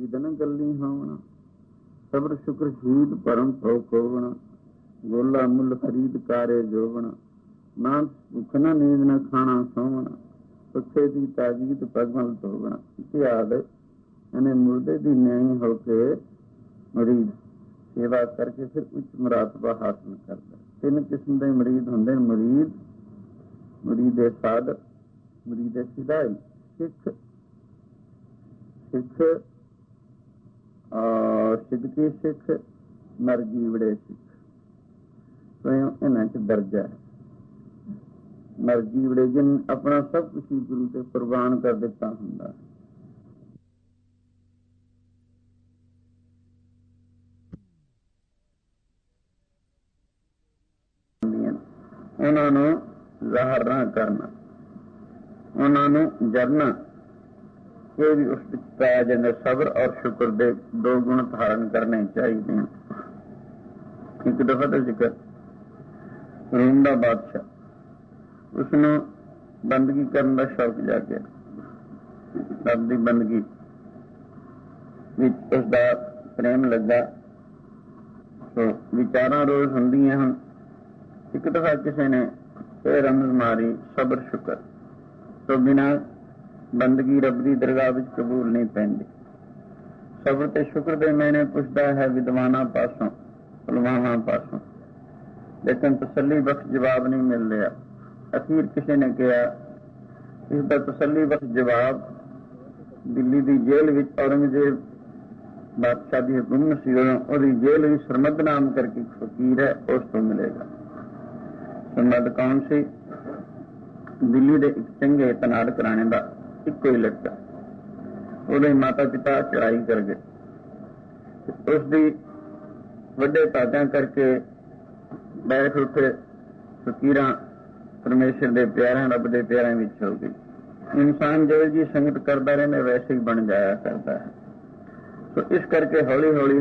ਦਿਨ ਗੱਲੀ ਹੋਵਣਾ, ਸਬਰ ਸ਼ੁਕਰ ਸ਼ਹੀਦ ਪਰਮ ਭਉ ਖੋਵਣਾ, ਗੋਲਾ ਮੁੱਲ ਖਰੀਦ ਕਾਰੇ ਜੋਵਣਾ, ਨਾ ਭੁੱਖ ਨਾ ਨੀਂਦ ਨਾ ਖਾਣਾ ਸੋਵਣਾ, ਪੁੱਛੇ ਦੀ ਤਾਜੀਦ ਪਗਮਲ ਧੋਵਣਾ। ਇਤਿਆਦ ਇਹਨੇ ਮੁਰਦੇ ਦੀ ਨਿਆਈ ਹੋ ਕੇ ਮਰੀਦ ਸੇਵਾ ਕਰਕੇ ਫਿਰ ਉੱਚ ਮੁਰਾਤਬਾ ਹਾਸਲ ਕਰਦਾ। ਤਿੰਨ ਕਿਸਮ ਦੇ ਮਰੀਦ ਹੁੰਦੇ ਨੇ, ਮੁਰੀਦ ਸਾਧਕ, ਮੁਰੀਦ ਸਿਧਾਈ, ਸਿੱਖ ਸਿੱਧਕੇ ਸਿੱਖ, ਨਰ ਜੀਵੜੇ ਸਿੱਖ। ਇਹਨਾਂ ਚ ਦਰਜਾ ਹੈ। ਨਰ ਜੀਵੜੇ ਜਿਨ ਆਪਣਾ ਸਭ ਕੁਛ ਗੁਰੂ ਤੇ ਕੁਰਬਾਨ ਕਰ ਦਿੱਤਾ ਹੁੰਦਾ। ਉਹਨਾਂ ਨੂੰ ਜ਼ਾਹਰ ਨਾ ਕਰਨਾ, ਉਹਨਾਂ ਨੂੰ ਜਰਨਾ, ਇਹ ਵੀ ਉਸ ਵਿੱਚ ਪਾਇਆ ਜਾਂਦਾ। ਸਬਰ ਔਰ ਸ਼ੁਕਰ ਦੇ ਦੋ ਗੁਣ ਧਾਰਨ ਕਰਨੇ ਚਾਹੀਦੇ ਹਨ। ਇੱਕ ਦਫਾ ਦਾ ਜ਼ਿਕਰ, ਰੂਮ ਦਾ ਬਾਦਸ਼ਾਹ, ਉਸਨੂੰ ਬੰਦਗੀ ਕਰਨ ਦਾ ਸ਼ੌਕ ਜਾਗਿਆ। ਰੱਬ ਦੀ ਬੰਦਗੀ ਵਿੱਚ ਉਸਦਾ ਪ੍ਰੇਮ ਲੱਗਾ। ਸੋ ਵਿਚਾਰਾਂ ਰੋਜ਼ ਹੁੰਦੀਆਂ ਹਨ। ਇੱਕ ਦਫਾ ਕਿਸੇ ਨੇ ਇਹ ਰਮਜ਼ ਮਾਰੀ, ਸਬਰ ਸ਼ੁਕਰ ਤੋਂ ਬਿਨਾਂ ਬੰਦਗੀ ਰੱਬ ਦੀ ਦਰਗਾਹ ਵਿੱਚ ਕਬੂਲ ਨਹੀਂ ਪੈਂਦੀ। ਸਬਰ ਤੇ ਸ਼ੁਕਰ ਦੇ ਮੈਨੇ ਪੁੱਛਦਾ ਹੈ ਵਿਦਵਾਨਾਂ ਪਾਸੋਂ, ਉਲਮਾਵਾਂ ਪਾਸੋਂ, ਲੇਕਿਨ ਤਸੱਲੀ ਬਖਸ਼ ਜਵਾਬ ਨਹੀਂ ਮਿਲ ਰਿਹਾ। ਅਖੀਰ ਕਿਸੇ ਨੇ ਕਿਹਾ, ਇਸ ਦਾ ਤਸੱਲੀ ਬਖਸ਼ ਜਵਾਬ ਦਿੱਲੀ ਦੀ ਜੇਲ੍ਹ ਵਿੱਚ ਔਰੰਗਜ਼ੇਬ ਬਾਦਸ਼ਾਹ ਦੀ ਹੁਕੂਮਤ ਸੀ, ਉਹਦੀ ਜੇਲ੍ਹ ਵਿੱਚ ਸਰਮਦ ਨਾਮ ਕਰਕੇ ਇੱਕ ਫਕੀਰ ਹੈ, ਉਸ ਤੋਂ ਮਿਲੇਗਾ। ਸਰਮਦ ਕੌਣ ਸੀ? ਦਿੱਲੀ ਦੇ ਇੱਕ ਚੰਗੇ ਤਨਾੜ ਘਰਾਣੇ ਦਾ ਇੱਕੋ ਹੀ ਲੜਕਾ। ਉਹਦੇ ਮਾਤਾ ਪਿਤਾ ਚੜਾਈ ਕਰ ਗਏ। ਉਸਦੀ ਵੱਡੇ ਭਾਗਾਂ ਕਰਕੇ ਬੈਠ ਉੱਠੇ ਫਕੀਰਾਂ ਪਰਮੇਸ਼ਰ ਦੇ ਪਿਆਰਿਆਂ, ਰੱਬ ਦੇ ਪਿਆਰਿਆਂ ਵਿੱਚ ਹੋ ਗਈ। ਇਨਸਾਨ ਜਿਹੋ ਜਿਹੀ ਸੰਗਤ ਕਰਦਾ ਰਹਿੰਦਾ ਵੈਸੇ ਹੀ ਬਣ ਜਾਇਆ ਕਰਦਾ ਹੈ। ਸੋ ਇਸ ਕਰਕੇ ਹੌਲੀ ਹੌਲੀ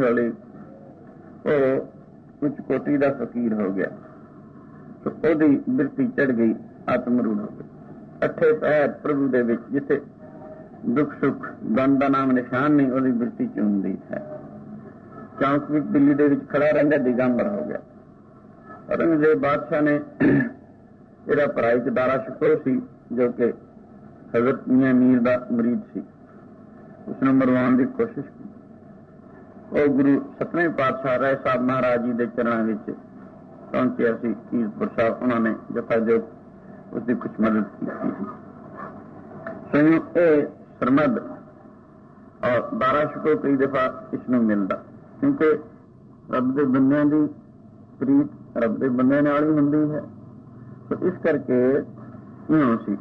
ਉਹ ਉੱਚ ਕੋਟੀ ਦਾ ਫਕੀਰ ਹੋ ਗਿਆ। ਸੋ ਉਹਦੀ ਬਿਰਤੀ ਚੜ ਗਈ, ਆਤਮਰੂੜ ਹੋ ਗਈ। ਅੱਠੇ ਪੈਰ ਪ੍ਰਭੂ ਦੇ ਵਿੱਚ, ਜਿੱਥੇ ਦੁੱਖ ਸੁੱਖ ਦੰਦ ਦਾ ਨਾਮ ਨਿਸ਼ਾਨ ਨਹੀਂ, ਉਹਦੀ ਬਿਰਤੀ ਚ ਹੁੰਦੀ ਹੈ। ਚੌਂਕ ਵਿੱਚ ਦਿੱਲੀ ਦੇ ਵਿੱਚ ਖੜਾ ਰਹਿੰਦਾ, ਦਿਗੰਬਰ ਹੋ ਗਿਆ। ਔਰੰਗਜ਼ੇਬ ਬਾਦਸ਼ਾਹ ਨੇ ਇਹਦਾ ਭਰਾ ਇੱਕ ਦਾਰਾ ਸ਼ਿਕੋ ਸੀ, ਜੋ ਕਿ ਹਜ਼ਰਤ ਮੀਆਂ ਮੀਰ ਦਾ ਮਰੀਦ ਸੀ, ਉਸਨੂੰ ਮਰਵਾਉਣ ਦੀ ਕੋਸ਼ਿਸ਼ ਕੀਤੀ। ਉਹ ਗੁਰੂ ਸਤਵੇਂ ਪਾਤਸ਼ਾਹ ਰਾਏ ਸਾਹਿਬ ਮਹਾਰਾਜ ਜੀ ਦੇ ਚਰਨਾਂ ਵਿੱਚ ਪਹੁੰਚਿਆ ਸੀ, ਕੀਰਤਪੁਰ ਸਾਹਿਬ। ਉਹਨਾਂ ਨੇ ਜਥਾ ਜੋ ਉਸਦੀ ਕੁਛ ਮਦਦ ਕੀਤੀ। ਸੋ ਇਹ ਸਰਮਦ ਔਰ ਦਾਰਾ ਸ਼ਿਕੋ ਕਈ ਦਫਾ ਇਸ ਨੂੰ ਮਿਲਦਾ, ਕਿਉਂਕਿ ਰੱਬ ਦੇ ਬੰਦਿਆਂ ਦੀ ਪ੍ਰੀਤ ਰੱਬ ਦੇ ਬੰਦਿਆਂ ਨਾਲ ਹੀ ਹੁੰਦੀ ਹੈ। ਸੋ ਇਸ ਕਰਕੇ ਇਉਂ ਸੀ।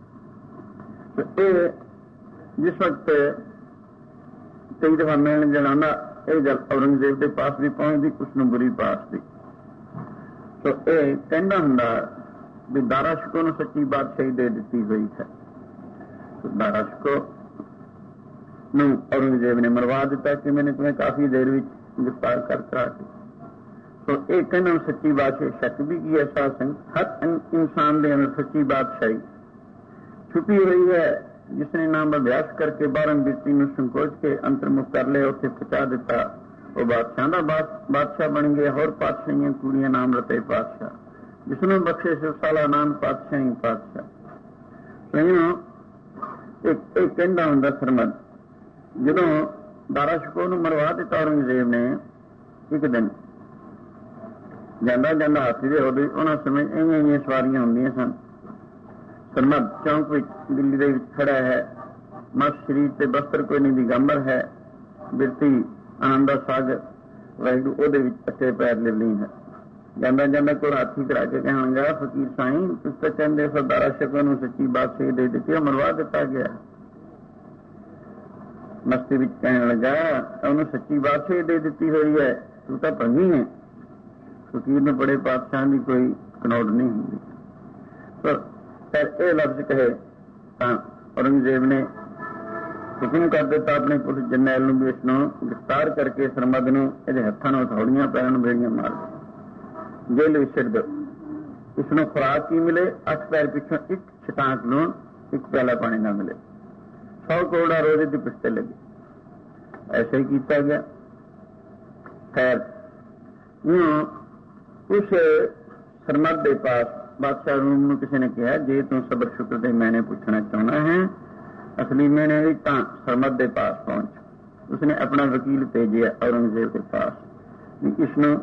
ਇਹ ਜਿਸ ਵਕਤ ਕਈ ਦਫਾ ਮਿਲਣ ਜਨਾਉਂਦਾ, ਇਹ ਗੱਲ ਔਰੰਗਜ਼ੇਬ ਦੇ ਪਾਸ ਵੀ ਪਹੁੰਚਦੀ, ਉਸਨੂੰ ਬੁਰੀ ਪਾਸ ਦੀ। ਸੋ ਇਹ ਕਹਿੰਦਾ ਹੁੰਦਾ ਵੀ ਦਾਰਾ ਸ਼ਿਕੋ ਨੂੰ ਸੱਚੀ ਬਾਦਸ਼ਾਹੀ ਦੇ ਦਿੱਤੀ ਹੋਈ ਹੈ। ਦਾਰਾ ਸ਼ਿਕੋ ਨੂੰ ਔਰੰਗਜ਼ੇਬ ਨੇ ਮਰਵਾ ਦਿੱਤਾ ਕਿ ਮੈਨੇ तुम्हें ਕਾਫੀ ਦੇਰ ਵਿੱਚ ਗ੍ਰਿਫਤਾਰ ਕਰ ਕਰਾ ਕੇ। ਸੋ ਇਹ ਕਹਿੰਦਾ ਸੱਚੀ ਬਾਦਸ਼ਾਹੀ ਸ਼ੱਕ ਵੀ ਕੀ ਹੈ ਸਾਧ ਸੰਗਤ, ਹਰ ਇਨਸਾਨ ਦੇ ਅੰਦਰ ਸੱਚੀ ਬਾਦਸ਼ਾਹੀ ਛੁਪੀ ਹੋਈ ਹੈ। ਜਿਸਨੇ ਨਾਮ ਅਭਿਆਸ ਕਰਕੇ ਬਾਹਰੋਂ ਬਿਰਤੀ ਨੂੰ ਸੰਕੋਚ ਕੇ ਅੰਤਰਮੁਖ ਕਰ ਲਿਆ, ਉੱਥੇ ਪਹੁੰਚਾ ਦਿੱਤਾ, ਉਹ ਬਾਦਸ਼ਾਹ ਦਾ ਬਾਦਸ਼ਾਹ ਬਣ ਗਿਆ। ਹੋਰ ਪਾਤਸ਼ਾਹੀਆਂ ਕੁੜੀਆਂ ਨਾਮ ਰਤੇ ਪਾਤਸ਼ਾਹ, ਜਿਸਨੂੰ ਬਖਸ਼ੇ ਸਿਰ ਸਾਲਾ ਨਾਮ ਪਾਤਸ਼ਾਹੀ ਪਾਤਸ਼ਾਹ। ਇਹ ਕਹਿੰਦਾ ਹੁੰਦਾ ਸਰਮਦ, ਜਦੋਂ ਦਾਰਾ ਸ਼ਿਕੋ ਨੂੰ ਮਰਵਾ ਦਿੱਤਾ ਔਰੰਗਜ਼ੇਬ ਨੇ, ਇੱਕ ਦਿਨ ਜਾਂਦਾ ਜਾਂਦਾ ਹਾਥੀ ਦੇ ਉਹਦੇ ਉਹਨਾਂ ਸਮੇਂ ਇੰਨੀਆਂ ਸਵਾਰੀਆਂ ਹੁੰਦੀਆਂ ਸਨ। ਸਰਮਦ ਚੌਂਕ ਵਿੱਚ ਦਿੱਲੀ ਦੇ ਵਿੱਚ ਖੜਾ ਹੈ, ਮਸਤ ਸਰੀਰ ਤੇ ਬਸਤਰ ਕੋਈ ਨਹੀਂ, ਦਿਗੰਬਰ ਹੈ, ਬਿਰਤੀ ਆਨੰਦ ਦਾ ਸਾਗਰ ਵਾਹਿਗੁਰੂ ਉਹਦੇ ਵਿੱਚ ਅੱਠੇ ਪੈਰ ਲੀਨ ਹੈ। ਜਾਂਦਾ ਜਾਂਦਾ ਕੋਲ ਹਾਥੀ ਕਰਾ ਕੇ ਕਹਿਣ ਲੱਗਾ, ਫਕੀਰ ਸਾਈਂ ਤੁਸੀਂ ਤਾਂ ਕਹਿੰਦੇ ਹੋ ਦਾਰਾ ਸ਼ਿਕੋ ਨੂੰ ਸੱਚੀ ਬਾਦਸ਼ਾਹੀ ਦੇ ਦਿੱਤੀ, ਮਰਵਾ ਦਿੱਤਾ ਗਿਆ। ਮਸਤੀ ਵਿੱਚ ਕਹਿਣ ਲੱਗਾ, ਉਹਨੂੰ ਸੱਚੀ ਬਾਦਸ਼ਾਹੀ ਦੇ ਦਿੱਤੀ ਹੋਈ ਹੈ, ਤੂੰ ਤਾਂ ਭੰਗੀ ਹੈ। ਫਕੀਰ ਨੂੰ ਬੜੇ ਪਾਤਸ਼ਾਹਾਂ ਦੀ ਕੋਈ ਕਨੌੜ ਨਹੀਂ ਹੁੰਦੀ। ਪਰ ਇਹ ਲਫ਼ਜ਼ ਕਹੇ ਤਾਂ ਔਰੰਗਜ਼ੇਬ ਨੇ ਹੁਕਮ ਕਰ ਦਿੱਤਾ ਆਪਣੇ ਪੁਲਿਸ ਜਰਨੈਲ ਨੂੰ ਵੀ ਇਸ ਨੂੰ ਗ੍ਰਿਫਤਾਰ ਕਰਕੇ ਸਰਮਦ ਨੂੰ ਇਹਦੇ ਹੱਥਾਂ ਨੂੰ ਹਥੌੜੀਆਂ, ਪੈਰਾਂ ਨੂੰ ਬੇੜੀਆਂ ਮਾਰ ਦਿਓ, ਜੇਲ੍ਹ ਵਿੱਚ ਛੱਡ ਦਿਓ। ਇਸ ਨੂੰ ਖੁਰਾਕ ਕੀ ਮਿਲੇ? 8 ਪੈਰ ਪਿੱਛੋਂ ਇੱਕ ਛਟਾਂਕ ਲੂਣ, ਇੱਕ ਪਿਆਲਾ ਪਾਣੀ ਨਾ ਮਿਲੇ। 100 ਕਰੋੜਾ ਰੋਜ਼ੇ ਦੀ ਪਿਸਤੇ ਲੱਗੀ। ऐसे ही किया गया। खैर उस सरमद के पास बादशाह रूम में किसी ने कहा, जे तू सबर शुक्र दे मैंने पूछना चाहना है असली मैंने भी तो सरमद के पास पहुंच। उसने अपना वकील भेजिया औरंगजेब के पास, इसनों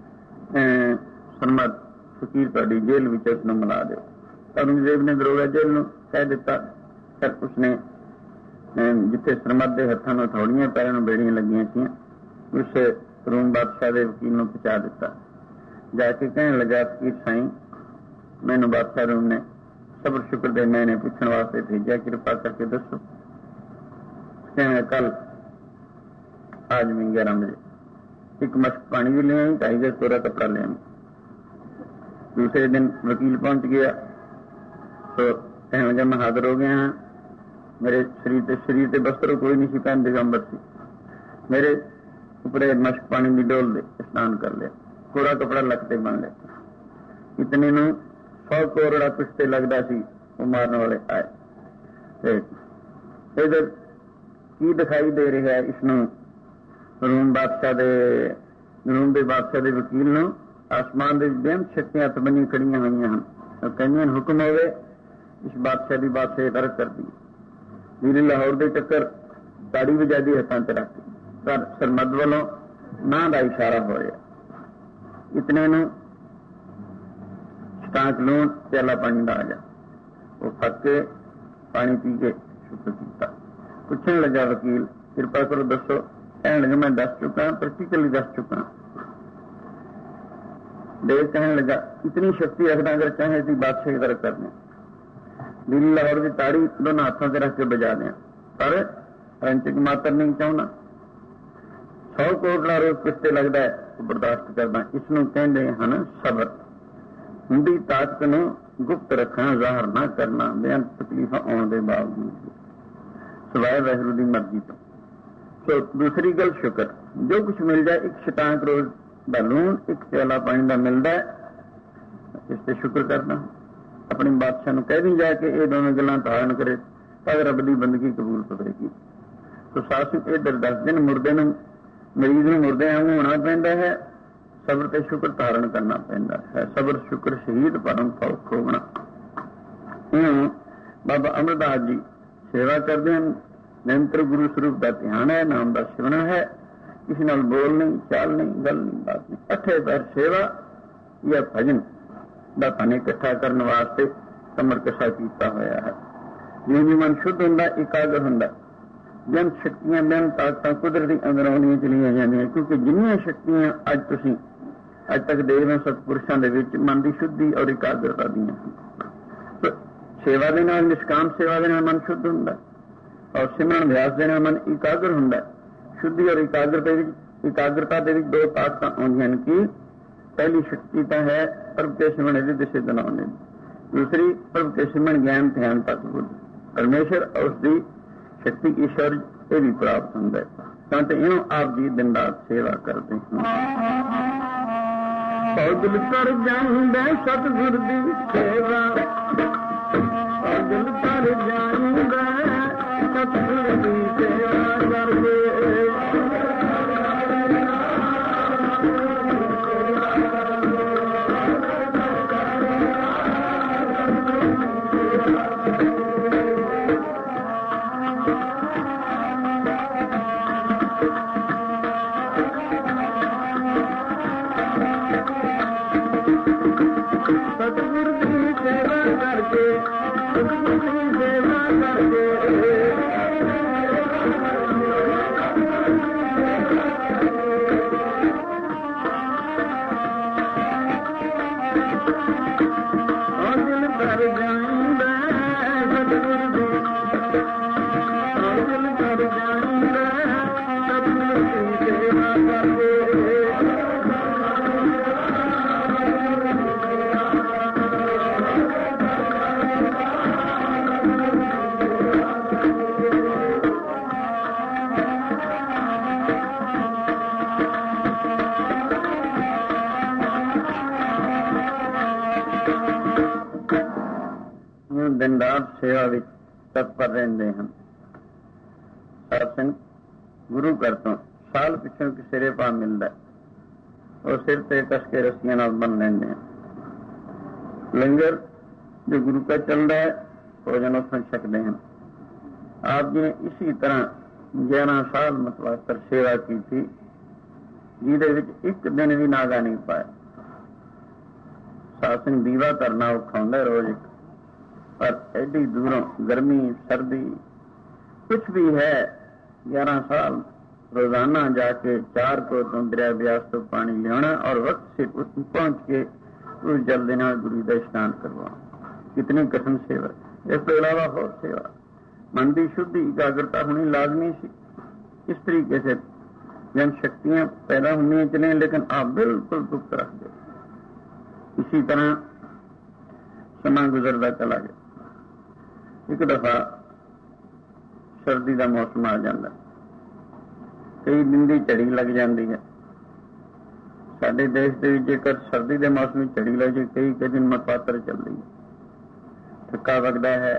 सरमद फकीर ताड़ी जेल में इसनों मिला दो। औरंगजेब ने दरोगा जेल में कह दिता। फिर उसने जिथे सरमद के हथों में थोड़ियां पैरों में बेड़ियां लगियां थी, उस रूम बादशाह के वकील ने पहुंचा दिता। जाके कहने लगा, फकीर साई मैनू बादशाह रूम ने सबर शुक्र दे मैंने पूछने वास्ते भेजा, कृपा करके दसो। कहने कल आज मैं 11 बजे एक मश्क पानी भी ले आई, 2.5 गज कोरा कपड़ा ले आई। दूसरे दिन वकील पहुंच गया तो कहने लगा, मैं हाजिर हो गया हाँ, मेरे शरीर से वस्त्र कोई नहीं सी, पहन दिगंबर सी, मेरे ऊपर मश्क पानी की डोल दे स्नान कर लिया, कोरा कपड़ा लगते बन लिया। इतने 100 कोरड़ा पिछते लगता सी, वो मारने वाले आए। इधर की दिखाई दे रहा है इसनों रूम के बादशाह के वकील ने आसमान के बेअंत शक्तियां हथ बनी खड़िया हुई हैं। कहने हुक्म होवे इस बादशाह की बादशाह तरक कर दी। वीरी लाहौर के चक्कर ताड़ी बजादी हथां च रख पर सरमद वालों ना का इशारा हो रहा। इतने छटाक लूण प्याला पानी का आ जा, वो फक के पानी पी के शुक्र किया। पूछने लगा वकील, कृपा करो दसो। कहने लगा, मैं दस चुका, प्रैक्टिकली दस चुका। देव कहने लगा, इतनी शक्ति रखना अगर चाहे तो बादशाह की तरफ करने, दिल्ली लाहौर की ताड़ी दोनों हाथों से रख के बजा दें, पर रंचक मात्र नहीं चाहना। 100 कोटला रोज किस्ते लगता है तो बर्दाश्त करना। इसनों कहते हैं सबर। हुंदी ताकत नूं गुप्त रखना, जाहिर ना करना, बेअंत तकलीफां आने के बावजूद सिवाय वाहिगुरू की मर्जी तो। तो दूसरी गल शुक्र, जो कुछ मिल जाए, एक छटाक रोज का लूण, एक प्याला पानी का मिलता है, इस पर शुक्र करना। अपने बादशाह को कह दी जाए कि ये दोनों गल्लां धारण करे तो रब की बंदगी कबूल पवेगी। तो शासक इधर 10 दिन मुर्दे मरीज में मुर्दे वांगू होना पैंदा है, सबर ते शुक्र धारण करना पैंदा है। सबर शुक्र शहीद परम सौख होना। बाबा अमरदास जी सेवा करते हैं, निरंतर गुरु स्वरूप का ध्यान है, नाम का सिमरन है, किसी नाल बोल नहीं, चाल नहीं, गल नहीं, बात नहीं। 8 पैर सेवा या भजन का धन इकट्ठा करने वास्ते कमर कसा किया होया है। जिंदगी मन शुद्ध होंदा, एकाग्र होंदा, जन शक्तियां बेन ताकत कुदरती अंदरों चलिया जाए। क्योंकि जिन्नियां शक्तियां अज तक देख रहे सतपुरुषों के विच मन की शुद्धि और एकाग्रता दियां, तो सेवा के नाल, निष्काम सेवा के नाल मन शुद्ध होंदा और सिमरन अभ्यास के नाल मन एकाग्र होंदा। शुद्धि और एकाग्रता के दो ताकत आउंदियां की पहली शक्ति तो है प्रभु के सिमरन की दिशा बनाने, दूसरी प्रभु के सिमरन ज्ञान ध्यान तक परमेश्वर और उसकी शक्ति ईश्वर ये भी प्राप्त होंगे। क्योंकि इन्हों आप जी दिन रात सेवा करते हैं। दिल कर जाऊंगा सतगुर दी सेवा, दिल कर जाऊंगा सतगुर दी सेवा करके। दिन रात सेवा तत्पर रहते हैं। सत्संग ਗੁਰੂ ਘਰ ਤੋਂ ਸਾਲ ਪਿੱਛੋਂ ਇੱਕ ਸਿਰੇ ਪਾ ਮਿਲਦਾ, ਉਹ ਸਿਰ ਤੇ ਕਸ ਕੇ ਰੱਸੀਆਂ ਨਾਲ ਬੰਨ ਲੈਂਦੇ ਆ। ਲੰਗਰ ਜੋ ਗੁਰੂ ਘਰ ਚੱਲਦਾ ਹੈ, ਭੋਜਨ ਉੱਥੋਂ ਛਕਦੇ ਹਨ। ਆਪ ਜੀ ਨੇ ਇਸੀ ਤਰ੍ਹਾਂ 11 ਸਾਲ ਮਤਵਾਸਰ ਸੇਵਾ ਕੀਤੀ, ਜਿਹਦੇ ਵਿੱਚ ਇੱਕ ਦਿਨ ਵੀ ਨਾਗਾ ਨਹੀਂ ਪਾਇਆ। ਸਾਸਨ ਦੀਵਾ ਕਰਨਾ ਔਖਾ ਹੁੰਦਾ ਰੋਜ਼ ਇੱਕ, ਪਰ ਐਡੀ ਦੂਰੋਂ ਗਰਮੀ ਸਰਦੀ ਕੁਛ ਵੀ ਹੈ, 11 ਸਾਲ ਰੋਜ਼ਾਨਾ ਜਾ ਕੇ 4 ਕੋਹ ਤੋਂ ਦਰਿਆ ਬਿਆਸ ਤੋਂ ਪਾਣੀ ਲਿਆਉਣਾ ਔਰ ਵਕਤ ਸਿਰ ਉਸ ਪਹੁੰਚ ਕੇ ਉਸ ਜਲ ਦੇ ਨਾਲ ਗੁਰੂ ਦਾ ਇਸ਼ਨਾਨ ਕਰਵਾਉਣਾ। ਕਿਤਨੀ ਕਠਿਨ ਸੇਵਾ। ਇਸ ਤੋਂ ਇਲਾਵਾ ਹੋਰ ਸੇਵਾ, ਮਨ ਦੀ ਸ਼ੁੱਧੀ ਇਕਾਗਰਤਾ ਹੋਣੀ ਲਾਜ਼ਮੀ ਸੀ। इस तरीके से जन शक्तियां पैदा होनी चले, लेकिन आप बिल्कुल गुप्त रख दो। इसी तरह समा गुजरता चला गया। एक दफा सर्दी का मौसम आ जाता, कई दिन की झड़ी लग जाती है। साडे देश के जेकर सर्दी के मौसम में झड़ी लग जाए, कई दिन मतवातर चल रही है, थक्का वगदा है,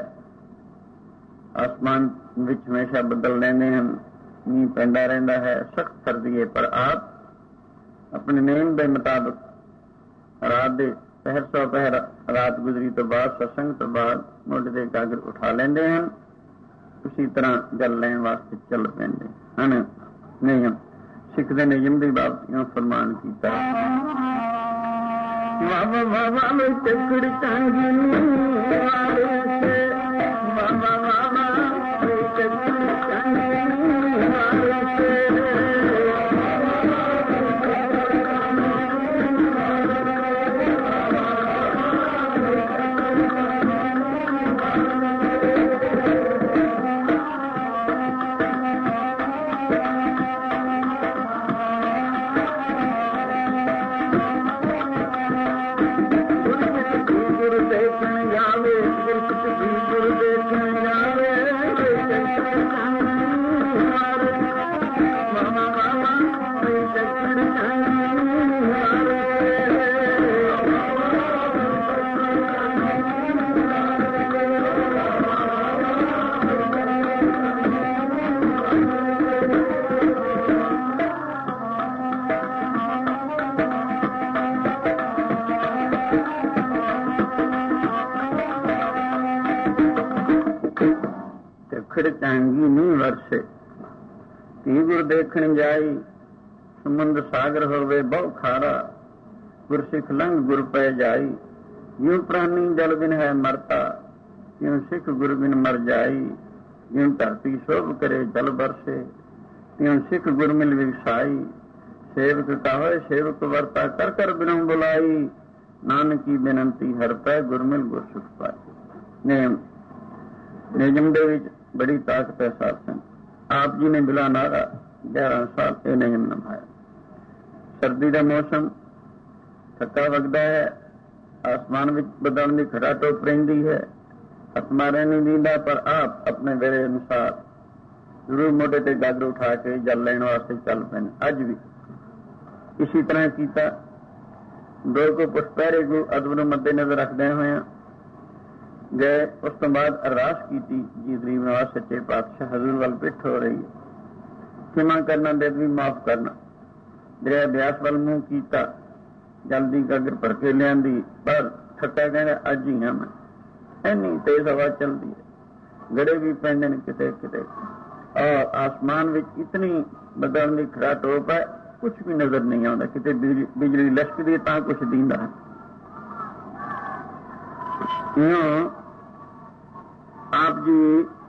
आसमान विच हमेशा बदल रहते हैं, मींह पैंदा रहता है, सख्त सर्दी है। पर आप अपने नेम के मुताबिक रात के पहर सौ पहर रात गुजरी तो बाद सत्संग तो बाद मोढे ते कागर उठा लेंदे हैं, उसी तरह जल लैन वास्ते चल पैंदे हैं। नियम सिख दे नियम की बाबतियों फरमान किया। वावा वावा में चकड़ चांगी वावा वावा चकड़ चांगी चांगी नहीं वर्षे धी गुर देखण जाई, समुंद सागर होवे बहु खारा, गुरसिख लंघ गुर पै जाई। यूं प्राणी जल बिन है मरता, यूं सिख गुर बिन मर जाई। यूं धरती शोभ करे जल बरसे, यूं सिख गुर मिल विसाई। सेवक कहो सेवक वर्ता, कर कर बिनों बुलाई। नानक की बेनंती हर पै, गुरमिल गुर सुख पाए। नियम दे विच बड़ी ताकत है साधन। आप जी ने बिला नारा 11 साल ये नियम निभाया। सर्दी का मौसम थका वगदा है, आसमान में बदल की खड़ा टोप रही है, हथमारे नहीं दीदा, पर आप अपने वेले अनुसार जरूर मोटे ते गागर उठा के जल लेने वास्ते चल पे। अज भी इसी तरह किया। 2 को पुष्पहरे को अदब मद्देनजर रखते हुए गए। उस तो बाद अरदास की जी गरीब नवाज सच्चे पातशाह हजूर वाल पिठ हो रही है, क्षमा करना दे भी माफ करना। दरिया ब्यास वाल मुंह किया, जल्दी गागर भर के लिया, पर थका कहने अज ही हाँ मैं। इन्नी तेज हवा चलती है, गड़े भी पैंदे ने किते किते, और आसमान में इतनी बदल की खड़ा टोप है, कुछ भी नजर नहीं आता। किते बिजली लश्कदी तां कुछ दींदा है। आप जी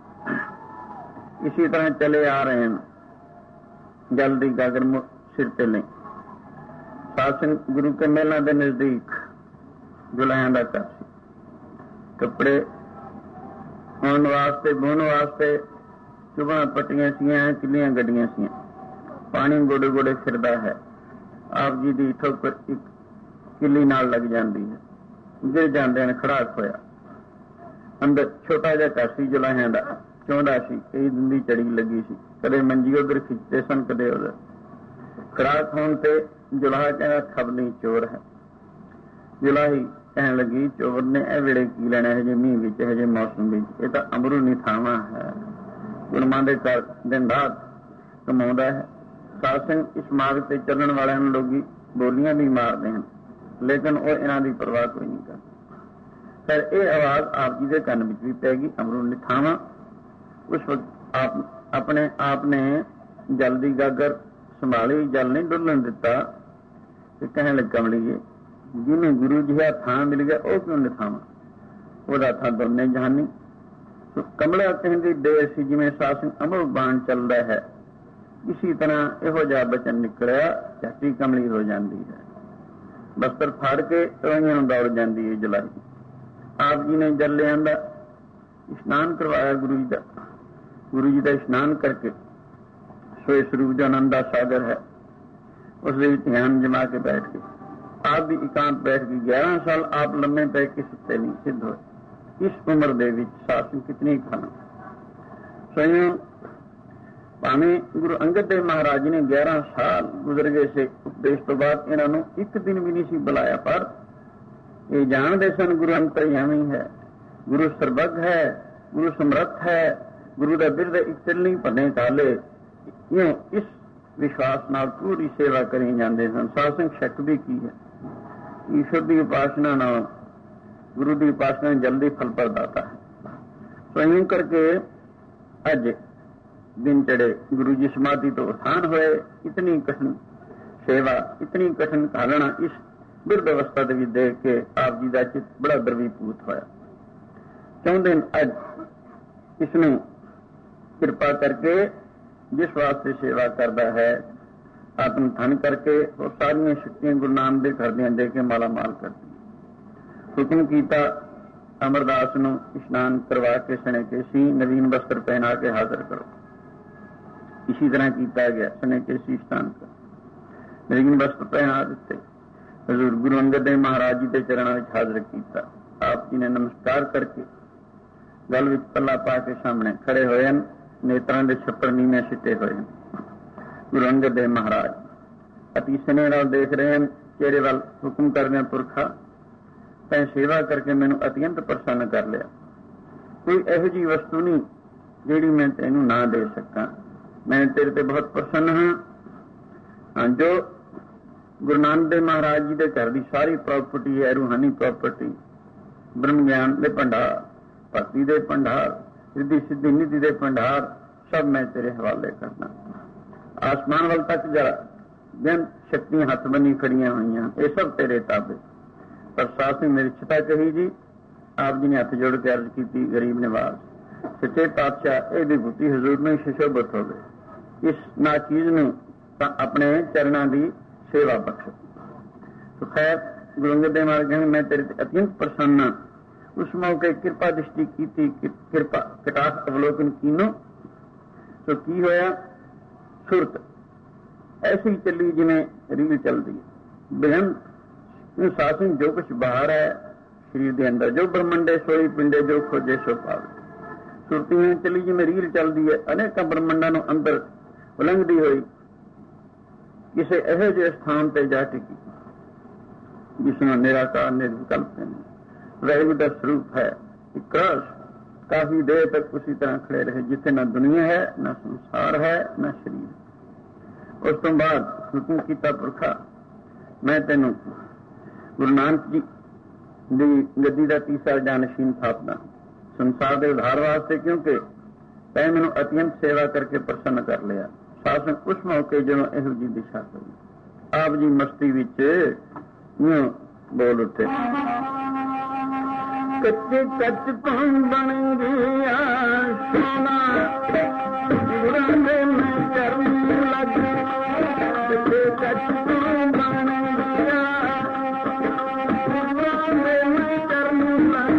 इसी तरह चले आ रहे हैं, जल्दी गागर सिर पे लें। शासन गुरु के मेला के नजदीक जुलाया का घर से कपड़े होने वास्ते बोने वास्ते चुभा पट्टियां सियां, किलियां गड्डियां सियां, पानी गोडे गोडे फिरदा है। आप जी की ठोकर एक किली नाल लग जाती है, गिर जाते हैं, खड़ाक होया। अंदर छोटा जहा घर सी जुलाहिया का, चौंदा सी, कई दिन की चढ़ी लगी सी, कदे मंजी उधर खिंचते सन, कदे उधर। खड़ाक होने से जुलाहा कहना खबनी चोर है। जुलाही कहने लगी चोर ने ए वेले की लेना है जे मीह विच, है जे मौसम विच, ये तो अमरू नहीं थावा है। गुरमां दे घर दिन रात ਕਮਾਉਂਦਾ ਹੈ। ਸਾਧ ਸੰਗ ਇਸ ਮਾਰਗ ਤੇ ਚੱਲਣ ਵਾਲਿਆਂ ਨੂੰ ਲੋਕੀ ਬੋਲੀਆਂ ਵੀ ਮਾਰਦੇ ਹਨ, ਲੇਕਿਨ ਉਹ ਇਹਨਾਂ ਦੀ ਪਰਵਾਹ ਕੋਈ ਨਹੀਂ ਕਰਦਾ। ਫਿਰ ਇਹ ਆਵਾਜ਼ ਆਪ ਜੀ ਦੇ ਕੰਨ ਵਿੱਚ ਵੀ ਪੈ ਗਈ, ਅਮਰੂ ਨਿਥਾਵਾਂ। ਉਸ ਵਕਤ ਆਪਣੇ ਆਪ ਨੇ ਜਲ ਦੀ ਗਾਗਰ ਸੰਭਾਲੀ, ਜਲ ਨਹੀਂ ਡੁੱਲਣ ਦਿੱਤਾ ਤੇ ਕਹਿਣ ਲੱਗ, ਕਮਲੀਏ, ਜਿਹਨੂੰ ਗੁਰੂ ਜੀ ਦਾ ਥਾਂ ਮਿਲ ਗਿਆ ਉਹ ਕਿਉਂ ਨਿਥਾਵਾਂ, ਉਹਦਾ ਥਾਂ ਦੋਨੇ ਜਹਾਨੀ। ਕਮਲਾ ਕਹਿੰਦੀ ਦੇਰ ਸੀ ਜਿਵੇਂ ਸਾਸਨ ਅਮਰ ਬਾਣ ਚੱਲਦਾ ਹੈ, ਇਸੀ ਤਰ੍ਹਾਂ ਇਹੋ ਜਿਹਾ ਬਚਨ ਨਿਕਲਿਆ, ਝੱਟੀ ਕਮਲੀ ਹੋ ਜਾਂਦੀ ਹੈ, ਬਸਤਰ ਫਾੜ ਕੇ ਰੋਈਆਂ ਨੂੰ ਦੌੜ ਜਾਂਦੀ ਹੈ ਜਲਾਈ। ਆਪ ਜੀ ਨੇ ਜਲ ਲਿਆਂਦਾ, ਇਸ਼ਨਾਨ ਕਰਵਾਇਆ ਗੁਰੂ ਜੀ ਦਾ। ਗੁਰੂ ਜੀ ਦਾ ਇਸ਼ਨਾਨ ਕਰਕੇ ਸੋਏ ਸਰੂਪ ਜੋ ਆਨੰਦ ਦਾ ਸਾਗਰ ਹੈ, ਉਸ ਦੇ ਵਿੱਚ ਧਿਆਨ ਜਮਾ ਕੇ ਬੈਠ ਗਏ। ਆਪ ਵੀ ਇਕਾਂਤ ਬੈਠ ਗਈ। 11 ਸਾਲ ਆਪ ਲੰਮੇ ਪੈ ਕੇ ਸੁੱਤੇ ਨਹੀਂ, ਸਿੱਧ ਹੋਏ। ਇਸ ਉਮਰ ਦੇ ਵਿੱਚ ਸਾਸਨ ਕਿਤਨੀ ਖਾਣਾ। ਸੋਇਓ ਭਾਵੇਂ ਗੁਰੂ ਅੰਗਦ ਦੇਵ ਮਹਾਰਾਜ ਨੇ 11 ਸਾਲ ਗੁਜ਼ਰ ਗਏ ਸੇ ਉਪਦੇਸ਼ ਤੋਂ ਬਾਅਦ, ਇਹਨਾਂ ਨੂੰ ਇੱਕ ਦਿਨ ਵੀ ਨਹੀਂ ਸੀ ਬੁਲਾਇਆ, ਪਰ ਇਹ ਜਾਣਦੇ ਸਨ ਗੁਰੂ ਅੰਤਰਯਾਮੀ ਹੈ, ਗੁਰੂ ਸਰਬੱਗ ਹੈ, ਗੁਰੂ ਸਮਰੱਥ ਹੈ, ਗੁਰੂ ਦਾ ਬਿਰਦ ਇੱਕ ਚੱਲਣੀ ਭੰਨੇ ਕਾਲੇ। ਇਸ ਵਿਸ਼ਵਾਸ ਨਾਲ ਪੂਰੀ ਸੇਵਾ ਕਰੀ ਜਾਂਦੇ ਸਨ। ਸਾਸੰਗ ਸ਼ੱਕ ਵੀ ਕੀ ਹੈ, ਈਸ਼ਵਰ ਦੀ ਉਪਾਸਨਾ ਨਾਲ ਗੁਰੂ ਦੀ ਉਪਾਸਨਾ ਜਲਦੀ ਫਲ ਪ੍ਰਦਾਤਾ ਹੈ। ਸੋ ਇਉਂ ਕਰਕੇ ਅੱਜ ਦਿਨ ਚੜੇ, ਗੁਰੂ ਜੀ ਸਮਾਧੀ ਤੋਂ ਉਥਾਨ ਹੋਏ। ਇਤਨੀ ਕਠਿਨ ਸੇਵਾ, ਇਤਨੀ ਕਠਿਨ ਘਾਲਣਾ ਇਸ ਬਿਰਧ ਅਵਸਥਾ ਦੇ ਵਿੱਚ ਦੇਖ ਕੇ ਆਪ ਜੀ ਦਾ ਚਿੱਤ ਬੜਾ ਦਰਵੀਭੂਤ ਹੋਇਆ। ਚਾਹੁੰਦੇ ਅੱਜ ਇਸ ਨੂੰ ਕਿਰਪਾ ਕਰਕੇ ਜਿਸ ਵਾਸਤੇ ਸੇਵਾ ਕਰਦਾ ਹੈ, ਆਤਮ ਧਨ ਕਰਕੇ ਉਹ ਸਾਰੀਆਂ ਸ਼ਕਤੀਆਂ ਗੁਰੂ ਨਾਨਕ ਦੇ ਘਰ ਦੀਆਂ ਦੇ ਕੇ ਮਾਲਾ ਮਾਲ ਕਰਦੀ। ਹੁਕਮ ਕੀਤਾ ਅਮਰਦਾਸ ਨੂੰ ਇਸ਼ਨਾਨ ਕਰਵਾ ਕੇ ਸਣੇ ਕੇਸੀ ਨਵੀਨ ਵਸਤਰ ਪਹਿਨਾ ਕੇ ਹਾਜ਼ਰ ਕਰੋ। ਇਸੀ ਤਰ੍ਹਾਂ ਕੀਤਾ ਗਿਆ, ਸਣੇ ਕੇਸੀ ਇਸ਼ਨਾਨ ਕਰ ਨਵੀਨ ਵਸਤਰ ਪਹਿਨਾ ਦਿੱਤੇ। ਹਜ਼ੂਰ ਗੁਰੂ ਅੰਗਦ ਦੇਵ ਮਹਾਰਾਜ ਜੀ ਦੇ ਚਰਨਾਂ ਵਿੱਚ ਹਾਜ਼ਰ ਕੀਤਾ। ਆਪ ਜੀ ਨੇ ਨਮਸਕਾਰ ਕਰਕੇ ਗਲ ਵਿੱਚ ਪੱਲਾ ਪਾ ਕੇ ਸਾਹਮਣੇ ਖੜੇ ਹੋਏ ਹਨ। ਨੇਤਰਾਂ ਦੇ ਛੱਪੜ ਨੀਵੇਂ ਸਿੱਟੇ ਹੋਏ ਹਨ। ਗੁਰੂ ਅੰਗਦ ਦੇਵ ਮਹਾਰਾਜ ਅਤੀ ਸਨੇਹ ਨਾਲ ਦੇਖ ਰਹੇ ਹਨ। ਚਿਹਰੇ ਵੱਲ ਹੁਕਮ ਕਰਦੇ ਪੁਰਖਾ, ਤੈਂ ਸੇਵਾ ਕਰਕੇ ਮੈਨੂੰ ਅਤਿਅੰਤ ਪ੍ਰਸੰਨ ਕਰ ਲਿਆ। ਕੋਈ ਇਹੋ ਜਿਹੀ ਵਸਤੂ ਨਹੀਂ ਜਿਹੜੀ ਮੈਂ ਤੈਨੂੰ ਨਾ ਦੇ ਸਕਾਂ। ਮੈਂ ਤੇਰੇ ਤੇ ਬਹੁਤ ਪ੍ਰਸੰਨ ਹਾਂ। ਜੋ ਗੁਰੂ ਨਾਨਕ ਦੇਵ ਮਹਾਰਾਜ ਜੀ ਦੇ ਘਰ ਦੀ ਸਾਰੀ ਪ੍ਰਾਪਰਟੀ ਹੈ, ਰੂਹਾਨੀ ਪ੍ਰਾਪਰਟੀ, ਬ੍ਰਹਮ ਗਿਆਨ ਦੇ ਭੰਡਾਰ, ਭਗਤੀ ਦੇ ਭੰਡਾਰ, ਰਿੱਧੀ ਸਿੱਧੀ ਨਿਧੀ ਦੇ ਭੰਡਾਰ, ਸਭ ਮੈਂ ਤੇਰੇ ਹਵਾਲੇ ਕਰਨਾ। ਆਸਮਾਨ ਵੱਲ ਤੱਕ ਜਰਾ ਬੇਅੰਤ ਸ਼ਕਤੀਆਂ ਹੱਥ ਬੰਨੀ ਖੜੀਆਂ ਹੋਈਆਂ, ਇਹ ਸਭ ਤੇਰੇ ਤਾਬੇ। ਪਰ ਸਾਸ ਨੇ ਮੇਰੀ ਚਿਤਾ ਕਹੀ ਜੀ। ਆਪ ਜੀ ਨੇ ਹੱਥ ਜੋੜ ਕੇ ਅਰਜ਼ ਕੀਤੀ, ਗਰੀਬ ਨਿਵਾਜ਼, ਸੱਚੇ ਪਾਤਸ਼ਾਹ ਇਹ ਵਿਭੂਤੀ ਹਜ਼ੂਰ ਨੂੰ ਸ਼ਿਸ਼ੋਭਤ ਹੋਵੇ। ਇਸ ਨਾਚੀਜ਼ ਨੂੰ ਤਾਂ ਆਪਣੇ ਚਰਨਾਂ ਦੀ ਸੇਵਾ ਬਖਸ਼ੋ। ਖੈਰ ਗੁਰੂ ਅੰਗਦ ਦੇਵ ਮਹਾਰਾਜ ਕਹਿੰਦੇ ਮੈਂ ਤੇਰੇ ਤੇ ਅਤਿਅੰਤ ਪ੍ਰਸੰਨ ਹਾਂ। ਉਸ ਮੌਕੇ ਕਿਰਪਾ ਦ੍ਰਿਸ਼ਟੀ ਕੀਤੀ, ਕਿਰਪਾ ਕਟਾਖ ਅਵਲੋਕਨ ਕੀਨੋ। ਸੋ ਕੀ ਹੋਇਆ, ਸੁਰਤ ਐਸੀ ਚੱਲੀ ਜਿਵੇਂ ਰੀਲ ਚੱਲਦੀ ਹੈ। ਬੇਹਨ ਸਾਸਨ ਜੋ ਕੁਛ ਬਾਹਰ ਹੈ ਸਰੀਰ ਦੇ ਅੰਦਰ, ਜੋ ਬ੍ਰਹਮੰਡੇ ਸੋਈ ਪਿੰਡੇ, ਜੋ ਖੋਜੇ ਸੋ ਪਾਵੇ। ਸੁਰਤੀ ਚੱਲੀ ਜਿਵੇਂ ਰੀਲ ਚੱਲਦੀ ਹੈ, ਅਨੇਕਾਂ ਬ੍ਰਹਮੰਡਾਂ ਨੂੰ ਅੰਦਰ ਉਲੰਘਦੀ ਹੋਈ ਕਿਸੇ ਇਹੋ ਜਿਹੇ ਸਥਾਨ ਤੇ ਜਾ ਟਿਕੀ ਜਿਸ ਨੂੰ ਨਿਰਾਕਾਰ ਨਿਰਵਿਕਲਪ ਕਹਿੰਦੇ। ਵਾਹਿਗੁਰੂ ਦਾ ਸਰੂਪ ਹੈ। ਇਕਰਾਸ ਕਾਫੀ ਦੇਰ ਤੱਕ ਉਸੇ ਤਰ੍ਹਾਂ ਖੜੇ ਰਹੇ ਜਿੱਥੇ ਨਾ ਦੁਨੀਆ ਹੈ, ਨਾ ਸੰਸਾਰ ਹੈ, ਨਾ ਸਰੀਰ। ਉਸ ਤੋਂ ਬਾਅਦ ਹੁਕਮ ਕੀਤਾ ਪੁਰਖਾ, ਮੈਂ ਤੈਨੂੰ ਗੁਰੂ ਨਾਨਕ ਜੀ ਦੀ ਗੱਦੀ ਦਾ ਤੀਸਰਾ ਜਾਨਸ਼ੀਨ ਥਾਪਦਾ ਸੰਸਾਰ ਦੇ ਉਧਾਰ ਵਾਸਤੇ, ਕਿਉਂਕਿ ਤੈਂ ਮੈਨੂੰ ਅਤਿਅੰਤ ਸੇਵਾ ਕਰਕੇ ਪ੍ਰਸੰਨ ਕਰ ਲਿਆ। ਸਾਸਨ ਉਸ ਮੌਕੇ ਜਦੋਂ ਇਹੋ ਜਿਹੀ ਦਿਸ਼ਾ ਹੋਈ, ਆਪ ਜੀ ਮਸਤੀ ਵਿੱਚ ਇਉਂ ਬੋਲ ਉੱਠੇ, ਕੱਚੇ ਕੱਚ ਤੋਂ ਬਣ ਗਿਆ ਸੋਨਾ, ਗੁਰਾਂ ਦੇ ਮੈਂ ਕਰਨ ਲੱਗ, ਕੱਚੇ ਕੱਚ ਤੋਂ ਬਣ ਗਿਆ ਗੁਰਾਂ ਦੇ ਮੈਂ ਕਰਨ ਲੱਗ।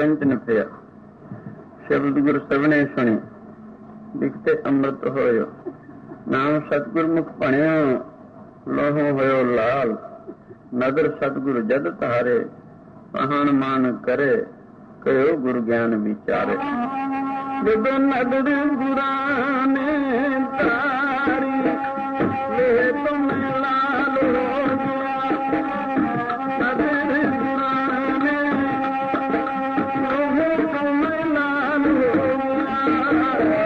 ਕੰਚ ਨਫਿਆ। ਸ਼ਬਦ ਗੁਰ ਸਭਨੇ ਸੁਣੀ ਦਿਖਤੇ ਅੰਮ੍ਰਿਤ ਹੋਇਓ। ਨਾਮ ਸਤਿਗੁਰ ਮੁਖ ਭਣਿਆ ਲੋਹੋ ਹੋਇਓ ਲਾਲ। ਨਦਰ ਸਤਿਗੁਰ ਜਦ ਧਾਰੇ ਪਹਾਣ ਮਾਨ ਕਰੇ ਕਹਿਓ ਗੁਰ ਗਿਆਨ ਵਿਚਾਰੇ। ਜਦੋਂ ਨਦਰ ਗੁਰਾਂ ਨੇ ਤਾਰੀ ਵੇ ਤੁਮ ਲਾਲ ਹੋ ਗਿਆ। ਨਦਰ ਗੁਰਾਂ ਨੇ ਲੋਹੇ ਤੁਮ ਲਾਲ ਹੋ ਗਿਆ।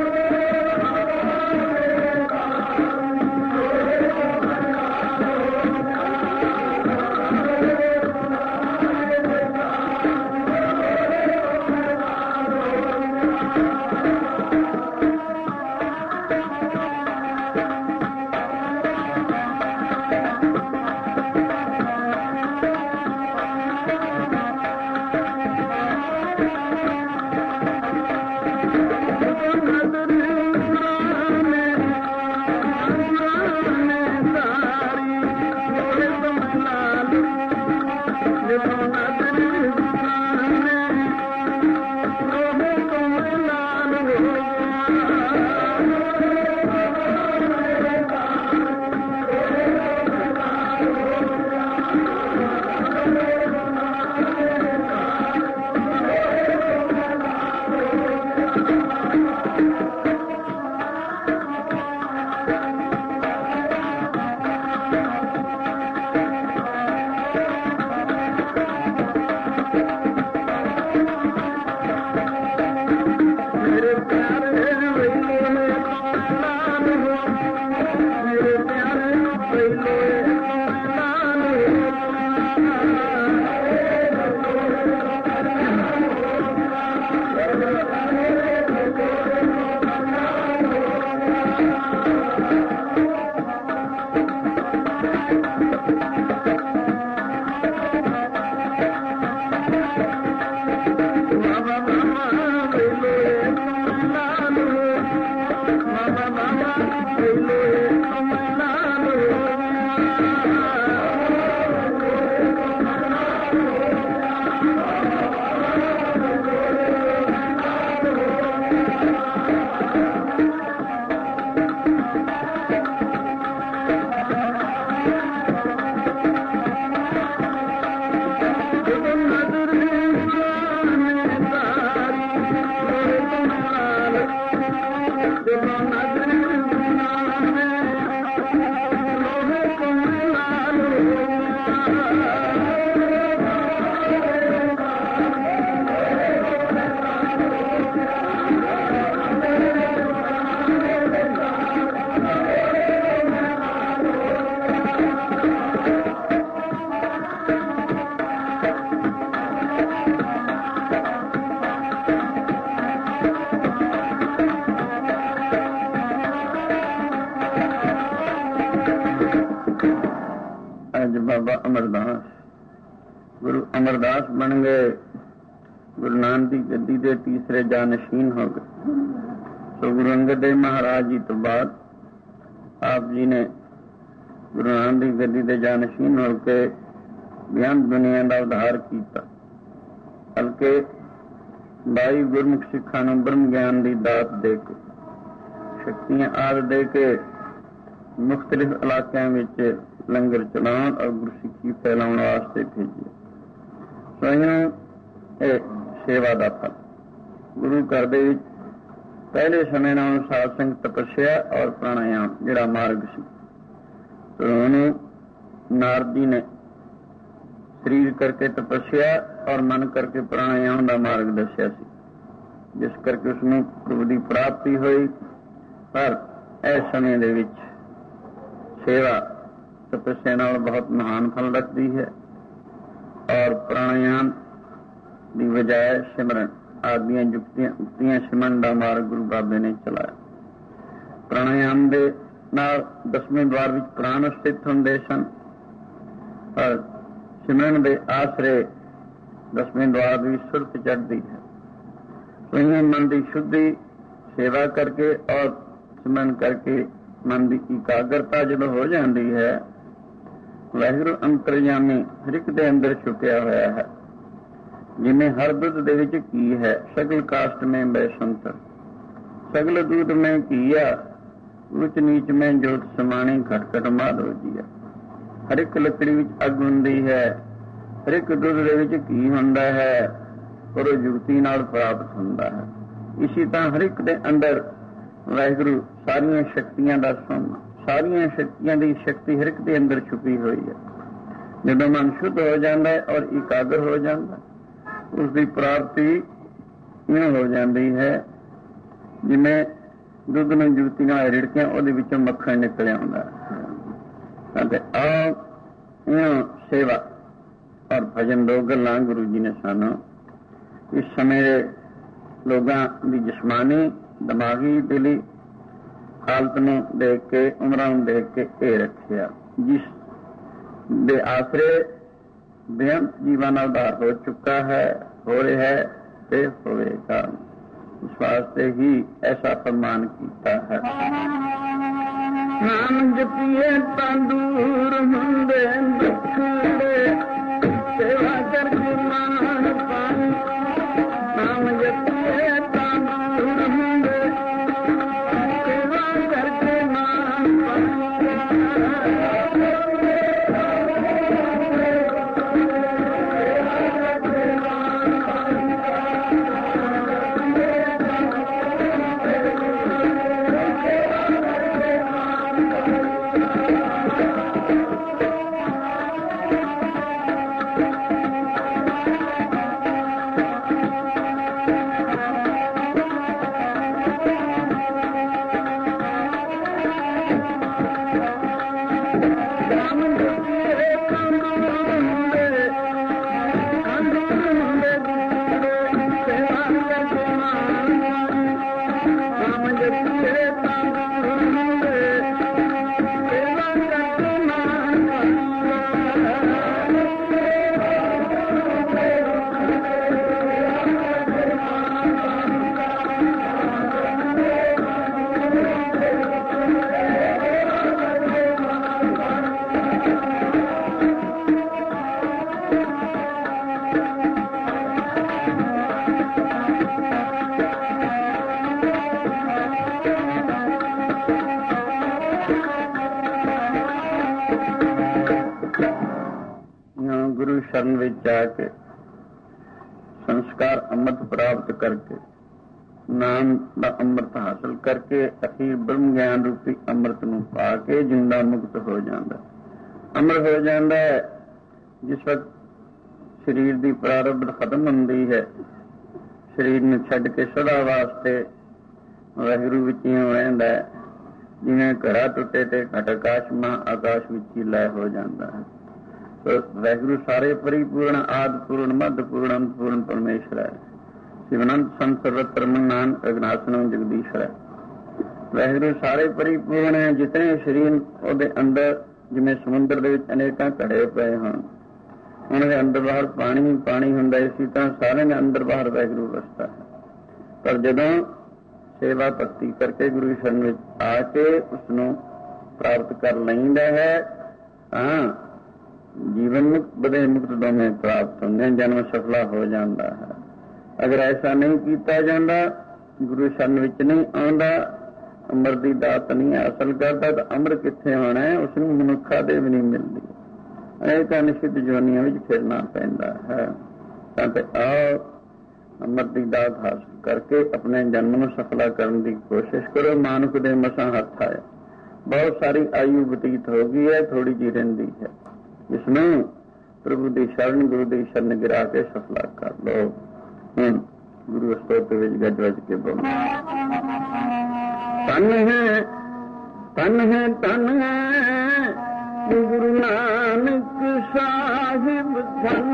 ਬਾਬਾ ਅਮਰਦਾਸ ਗੁਰੂ ਅਮਰਦਾਸ ਬਣ ਗਏ। ਗੁਰੂ ਨਾਨਕ ਦੀ ਗੱਦੀ ਦੇ ਤੀਸਰੇ ਜਾਨਸ਼ੀਨ ਹੋ ਗਏ। ਸੋ ਗੁਰੂ ਅੰਗਦ ਦੇਵ ਮਹਾਰਾਜ ਜੀ ਤੋਂ ਬਾਅਦ ਆਪ ਜੀ ਨੇ ਗੁਰੂ ਨਾਨਕ ਦੀ ਗੱਦੀ ਦੇ ਜਾਨਸ਼ੀਨ ਹੋ ਕੇ ਬਿਆਨ ਦੁਨੀਆ ਦਾ ਉਧਾਰ ਕੀਤਾ। ਹਲਕੇ 22 ਗੁਰਮੁਖ ਸਿੱਖਾਂ ਨੂੰ ਬ੍ਰਹਮ ਗਿਆਨ ਦੀ ਦਾਤ ਦੇ ਕੇ ਸ਼ਕਤੀਆਂ ਆਦਿ ਦੇ ਕੇ ਮੁਖਤਲਿਫ ਇਲਾਕਿਆਂ ਵਿੱਚ ਲੰਗਰ ਚਲਾਉਣ ਔਰ ਗੁਰਸਿੱਖੀ ਫੈਲਾਉਣ ਵਾਸਤੇ ਭੇਜਿਆ। ਸੋਇਓ ਇਹ ਸੇਵਾ ਦਾ ਫਲ ਗੁਰੂ ਘਰ ਦੇ ਵਿੱਚ ਪਹਿਲੇ ਸਮੇਂ ਨਾਲ ਸਾਧ ਸੰਗਤ ਤਪੱਸਿਆ ਔਰ ਪ੍ਰਾਣਾਯਾਮ ਜਿਹੜਾ ਮਾਰਗ ਸੀ। ਉਹਨੂੰ ਨਾਰਦ ਜੀ ਨੇ ਸਰੀਰ ਕਰਕੇ ਤਪੱਸਿਆ ਔਰ ਮਨ ਕਰਕੇ ਪ੍ਰਾਣਾਯਾਮ ਦਾ ਮਾਰਗ ਦੱਸਿਆ ਸੀ, ਜਿਸ ਕਰਕੇ ਉਸਨੂੰ ਪ੍ਰਭੂ ਦੀ ਪ੍ਰਾਪਤੀ ਹੋਈ। ਪਰ ਇਸ ਸਮੇਂ ਦੇ ਵਿੱਚ ਸੇਵਾ ਤਪੱਸਿਆ ਨਾਲ ਬਹੁਤ ਮਹਾਨ ਫਲ ਰੱਖਦੀ ਹੈ ਔਰ ਪ੍ਰਾਣਾਯਾਮ ਦੀ ਬਜਾਏ ਸਿਮਰਨ ਆਦਿਆਂ ਉਕਤੀਆਂ ਸਿਮਰਨ ਦਾ ਮਾਰਗ ਗੁਰੂ ਬਾਬੇ ਨੇ ਚਲਾਇਆ। ਪ੍ਰਾਣਾਯਾਮ ਦੇ ਨਾਲ 10ਵੇਂ ਦਵਾਰ ਵਿੱਚ ਪ੍ਰਾਣ ਸਥਿਤ ਹੁੰਦੇ ਸਨ ਪਰ ਸਿਮਰਨ ਦੇ ਆਸਰੇ 10ਵੇਂ ਦਵਾਰ ਦੀ ਸੁਰਤ ਚੜ੍ਹਦੀ ਹੈ। ਸੋਈਆਂ ਮਨ ਦੀ ਸ਼ੁੱਧੀ ਸੇਵਾ ਕਰਕੇ ਔਰ ਸਿਮਰਨ ਕਰਕੇ ਮਨ ਦੀ ਇਕਾਗਰਤਾ ਜਦੋਂ ਹੋ ਜਾਂਦੀ ਹੈ, ਵਾਹਿਗੁਰੂ ਅੰਤਰਯਾਮੀ ਹਰ ਇੱਕ ਦੇ ਅੰਦਰ ਛੁਪਿਆ ਹੋਇਆ ਹੈ। ਜਿਵੇਂ ਹਰ ਦੁੱਧ ਦੇ ਵਿੱਚ ਘੀ ਹੈ, ਸਗਲ ਕਾਸ਼ਟ ਮੈਂ ਬੈਸੰਤਰ, ਸਗਲ ਦੂਧ ਮੈਂ ਘੀਆ, ਉੱਚ ਨੀਚ ਮੈਂ ਜੋਤ ਸਮਾਣੀ, ਘਟ ਘਟ ਮਾਧੋ ਜੀਆ। ਹਰ ਇੱਕ ਲੱਕੜੀ ਵਿੱਚ ਅੱਗ ਹੁੰਦੀ ਹੈ, ਹਰ ਇੱਕ ਦੁੱਧ ਦੇ ਵਿੱਚ ਘੀ ਹੁੰਦਾ ਹੈ, ਪਰ ਉਹ ਜੁਗਤੀ ਨਾਲ ਪ੍ਰਾਪਤ ਹੁੰਦਾ ਹੈ। ਇਸੇ ਤਰ੍ਹਾਂ ਹਰ ਇੱਕ ਦੇ ਅੰਦਰ ਵਾਹਿਗੁਰੂ ਸਾਰੀਆਂ ਸ਼ਕਤੀਆਂ ਦਾ ਸੋਮਾ, ਸਾਰੀਆਂ ਸ਼ਕਤੀਆਂ ਦੀ ਸ਼ਕਤੀ ਹਰ ਇੱਕ ਦੇ ਅੰਦਰ ਛੁਪੀ ਹੋਈ ਹੈ। ਜਦੋਂ ਮਨ ਸ਼ੁੱਧ ਹੋ ਜਾਂਦਾ ਹੈ ਔਰ ਇਕਾਗਰ ਹੋ ਜਾਂਦਾ, ਉਸ ਦੀ ਪ੍ਰਾਪਤੀ ਇਉਂ ਹੋ ਜਾਂਦੀ ਹੈ ਜਿਵੇਂ ਦੁੱਧ ਨੂੰ ਜੁਗਤੀ ਨਾਲ ਰਿੜਕਿਆ ਉਹਦੇ ਵਿੱਚੋਂ ਮੱਖਣ ਨਿਕਲ ਆਉਂਦਾ ਹੈ। ਅਤੇ ਇਉਂ ਸੇਵਾ ਔਰ ਭਜਨ ਦੋ ਗੱਲਾਂ ਗੁਰੂ ਜੀ ਨੇ ਸਾਨੂੰ ਇਸ ਸਮੇਂ ਦੇ ਲੋਕਾਂ ਦੀ ਜਿਸਮਾਨੀ ਦਿਮਾਗੀ ਦਿਲੀ ਹਾਲਤ ਨੂੰ ਦੇਖ ਕੇ, ਉਮਰਾਂ ਨੂੰ ਦੇਖ ਕੇ ਇਹ ਰੱਖਿਆ, ਜਿਸ ਦੇ ਆਸਰੇ ਬੇਅੰਤ ਜੀਵਨ ਦਾ ਉਧਾਰ ਹੋ ਚੁੱਕਾ ਹੈ, ਹੋ ਰਿਹਾ ਹੈ ਤੇ ਹੋਵੇਗਾ। ਇਸ ਵਾਸਤੇ ਹੀ ਐਸਾ ਫਰਮਾਨ ਕੀਤਾ ਹੈ। ਨਾਮ ਜਪੀਏ ਤਾਂ ਦੂਰ ਹੁੰਦੇ ਦੁੱਖੜੇ, ਸੇਵਾ ਕਰਕੇ ਮਾਨ ਪਾਣੀ। ਨਾਮ ਜਪੀਏ ਤਾਂ ਦੂਰ ਹੁੰਦੇ, ਸੇਵਾ ਕਰਕੇ ਮਾਨ ਪਾਣੀ। शरण ਵਿੱਚ ਜਾ ਕੇ ਸੰਸਕਾਰ ਅੰਮ੍ਰਿਤ ਪ੍ਰਾਪਤ ਕਰਕੇ ਨਾਮ ਦਾ ਅੰਮ੍ਰਿਤ ਹਾਸਲ ਕਰਕੇ ਅਖੀਰ ਬ੍ਰਹਮ ਗਿਆਨ ਰੂਪੀ ਅੰਮ੍ਰਿਤ ਨੂੰ ਪਾ ਕੇ ਜਿੰਦਾ ਮੁਕਤ ਹੋ ਜਾਂਦਾ, ਅੰਮ੍ਰਿਤ ਹੋ ਜਾਂਦਾ ਹੈ। ਜਿਸ ਵਕਤ ਸਰੀਰ ਦੀ ਪ੍ਰਾਰਬਧ ਖਤਮ ਹੁੰਦੀ ਹੈ, ਸਰੀਰ ਨੂੰ ਛੱਡ ਕੇ ਸਦਾ ਵਾਸਤੇ ਵਾਹਿਗੁਰੂ ਵਿੱਚ ਹੀ ਰਹਿੰਦਾ ਹੈ। ਜਿਵੇਂ ਘੜਾ ਟੁੱਟੇ ਤੇ ਘਟ ਆਕਾਸ਼ ਮਾ ਆਕਾਸ਼ ਵਿੱਚ ਹੀ ਲੈ ਹੋ ਜਾਂਦਾ ਹੈ। ਵਾਹਿਗੁਰੂ ਸਾਰੇ ਪਰਿਪੂਰਨ, ਆਦਿ ਪੂਰਨ, ਮੱਧ ਪੂਰਨ, ਅੰਤ ਪੂਰਨ ਪਰਮੇਸ਼ਰ ਹੈ। ਸ਼ਿਵਨੰਤ ਸੰਤ ਸਰਵਤਰ ਮਨਾਨ ਅਗਨਾਸਨਮ ਜਗਦੀਸ਼ਰ ਹੈ। ਵਾਹਿਗੁਰੂ ਸਾਰੇ ਪਰਿਪੂਰਨ ਹੈ। ਜਿਤਨੇ ਸਰੀਰ ਉਹਦੇ ਅੰਦਰ ਜਿਵੇਂ ਸਮੁੰਦਰ ਦੇ ਵਿੱਚ ਅਨੇਕਾਂ ਘੜੇ ਪਏ ਹਨ, ਉਹਨਾਂ ਦੇ ਅੰਦਰ ਬਾਹਰ ਪਾਣੀ ਪਾਣੀ ਹੁੰਦਾ, ਇਸੀ ਤਰ੍ਹਾਂ ਸਾਰਿਆਂ ਦੇ ਅੰਦਰ ਬਾਹਰ ਵਾਹਿਗੁਰੂ ਵਸਦਾ ਹੈ। ਪਰ ਜਦੋਂ ਸੇਵਾ ਭਗਤੀ ਕਰਕੇ ਗੁਰੂ ਸ਼ਰਨ ਵਿੱਚ ਆ ਕੇ ਉਸ ਨੂੰ ਪ੍ਰਾਪਤ ਕਰ ਲੈਂਦਾ ਹੈ ਤਾਂ ਜੀਵਨ ਮੁਕਤ ਬਦੇ ਮੁਕਤ ਦੋਵੇਂ ਪ੍ਰਾਪਤ ਹੁੰਦੇ, ਜਨਮ ਸਫਲਾ ਹੋ ਜਾਂਦਾ ਹੈ। ਅਗਰ ਐਸਾ ਨਹੀਂ ਕੀਤਾ ਜਾਂਦਾ, ਗੁਰੂ ਸ਼ਰਨ ਵਿੱਚ ਨਹੀਂ ਆਉਂਦਾ, ਅੰਮ੍ਰਿਤ ਦੀ ਦਾਤ ਨਹੀਂ ਹਾਸਲ ਕਰਦਾ, ਤਾਂ ਅੰਮ੍ਰਿਤ ਕਿੱਥੇ ਹੋਣਾ ਹੈ? ਉਸ ਨੂੰ ਮਨੁੱਖਾ ਦੇ ਵੀ ਨਹੀਂ ਮਿਲਦੀ, ਅਨੇਕਾਂ ਨਿਸ਼ਚਿਤ ਜਵਾਨੀਆਂ ਵਿੱਚ ਫਿਰਨਾ ਪੈਂਦਾ ਹੈ। ਤਾਂ ਤੇ ਆਓ ਅੰਮ੍ਰਿਤ ਦੀ ਦਾਤ ਹਾਸਲ ਕਰਕੇ ਆਪਣੇ ਜਨਮ ਨੂੰ ਸਫਲਾ ਕਰਨ ਦੀ ਕੋਸ਼ਿਸ਼ ਕਰੋ। ਮਾਨੁਖ ਦੇ ਮਸਾਂ ਹੱਥ ਆਇਆ, ਬਹੁਤ ਸਾਰੀ ਆਯੂ ਬਤੀਤ ਹੋ ਗਈ ਹੈ, ਥੋੜੀ ਜਿਹੀ ਰਹਿੰਦੀ ਹੈ। ਇਸ ਨੂੰ ਪ੍ਰਭੂ ਦੀ ਸ਼ਰਨ, ਗੁਰੂ ਦੀ ਸ਼ਰਨ ਗਿਰਾ ਕੇ ਸਫਲਾ ਕਰ ਲਓ। ਹੁਣ ਗੁਰੂ ਸਤੋਤਰ ਵਿੱਚ ਗੱਜ ਵੱਜ ਕੇ ਬੋਲੋ। ਧਨ ਹੈ ਧਨ ਹੈ ਧਨ ਹੈ ਗੁਰੂ ਨਾਨਕ ਸਾਹਿਬ, ਧਨ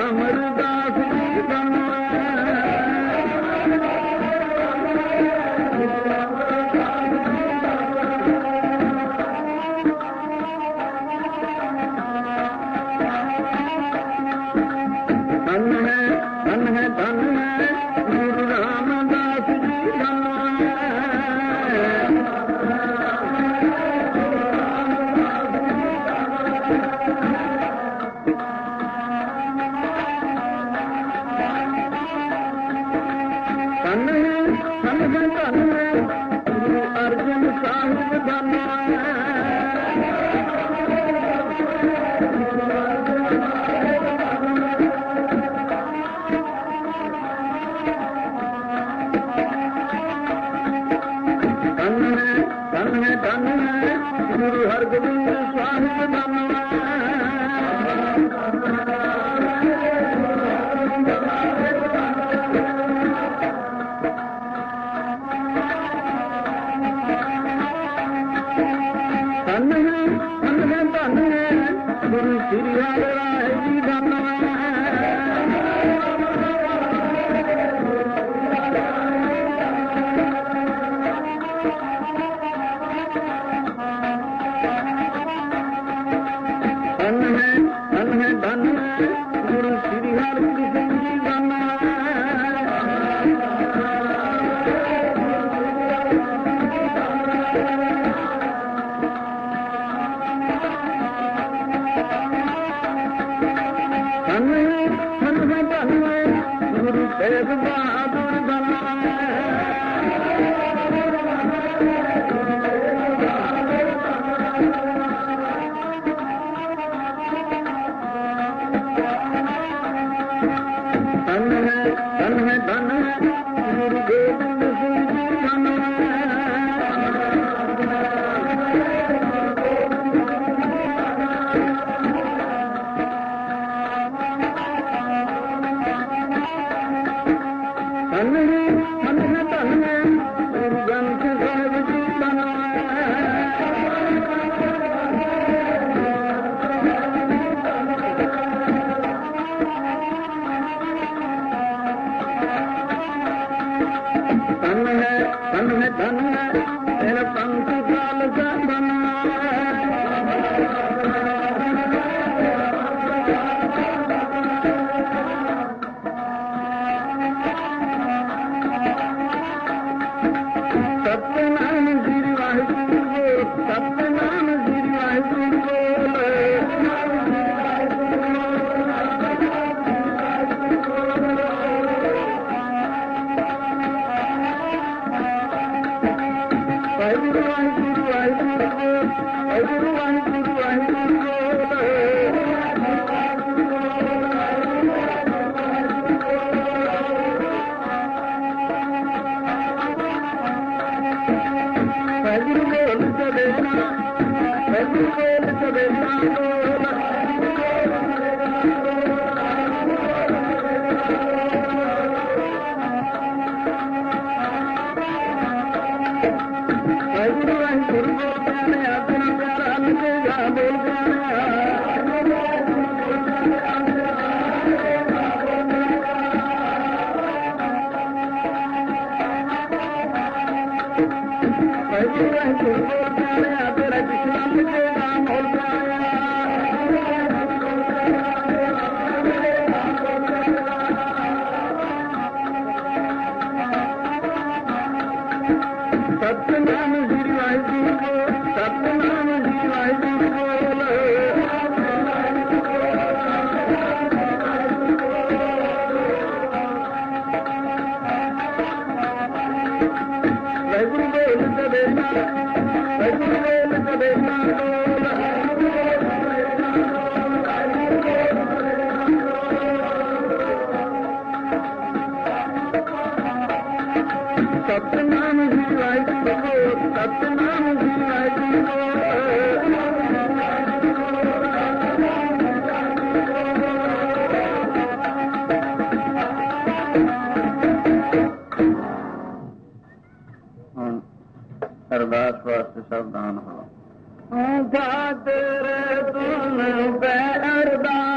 ਅਮਰਦਾਸ ਜੀ ਧੰਨ ਗੁਰੂ ਹਰਗੋਬਿੰਦ ਸਾਹਿਬ ਧੰਨ ਗੁਰੂ ਸ੍ਰੀ ਹਰਿ ਰਾਏ ਜੀ ਧੰਨ ਗੁਰੂ ਸ੍ਰੀ ਹਰਿਕ੍ਰਿਸ਼ਨ ਜੀ ਧੰਨ ਗੁਰੂ ਤੇਗ ਬਹਾਦਰ ਧੰਨ ਗੁਰੂ ਗੋਬਿੰਦ ਸਿੰਘ ਜੀ ਧੰਨ ਗੁਰੂ ਗ੍ਰੰਥ ਸਾਹਿਬ ਜੀ ਧੰਨ ਧੰਨ ਤੇਰਾ ਪੰਥ ਖਾਲਸਾ ਧੰਨ ਸਤਿਨਾਮ ਸ੍ਰੀ ਵਾਹਿਗੁਰੂ ਬੋਲ ਸਤਿਨਾਮ ਸ੍ਰੀ ਵਾਹਿਗੁਰੂ ਬੋਲ ਵਾਹਿਗੁਰੂ ਵਾਹਿਗੁਰੂ ਵਾਹਿਗੁਰੂ ਬੋਲ ਵਾਹਿਗੁਰੂ ਵਾਹਿਗੁਰੂ ਵਾਹਿਗੁਰੂ ਵਾਹਿਗੁਰੂ ਬੋਲ ਸਵੇਨਾ ਵਾਹਿਗੁਰੂ ਬੋਲ ਸਵੇਨਾ ਬੋਲ ਵਾਹਿਗੁਰੂ ਵਾਹਿਗੁਰੂ ਬੋਲ ਪਿਆਰਿਆ ਤੇਰਾ ਪਿਆਰਾ ਲੱਗੇਗਾ ਬੋਲ ਪਿਆਰਿਆ ਵਾਹਿਗੁਰੂ ਵਾਹਿਗੁਰੂ ਬੋਲ ਪਿਆਰਿਆ ਤੇਰਾ ਕ੍ਰਿਸ਼ਨਾ ਲੱਗੇਗਾ ਬੋਲ ਪਿਆਰਿਆ ਸਤਿਨਾਮ ਸ੍ਰੀ ਵਾਹਿਗੁਰੂ ਬੋਲ ਸਤਿਨਾਮ ਸ੍ਰੀ ਵਾਹਿਗੁਰੂ ਬੋਲ ਵਾਹਿਗੁਰੂ ਬੋਲ ਸਵੇਨਾ ਵਾਹਿਗੁਰੂ ਬੋਲ ਸਵੇਨਾ ਬੋਲ ਸਤਿਨਾਮ ਸ੍ਰੀ ਵਾਹਿਗੁਰੂ ਬੋਲ ਸਤਿਨਾਮ ਸ੍ਰੀ ਵਾਹਿਗੁਰੂ ਬੋਲ ਅਰਦਾਸ ਵਾਸਤੇ ਸਾਵਧਾਨ ਹੋ। ਤੇਰੇ ਤੁਮ ਬੈ ਅਰਦਾਸ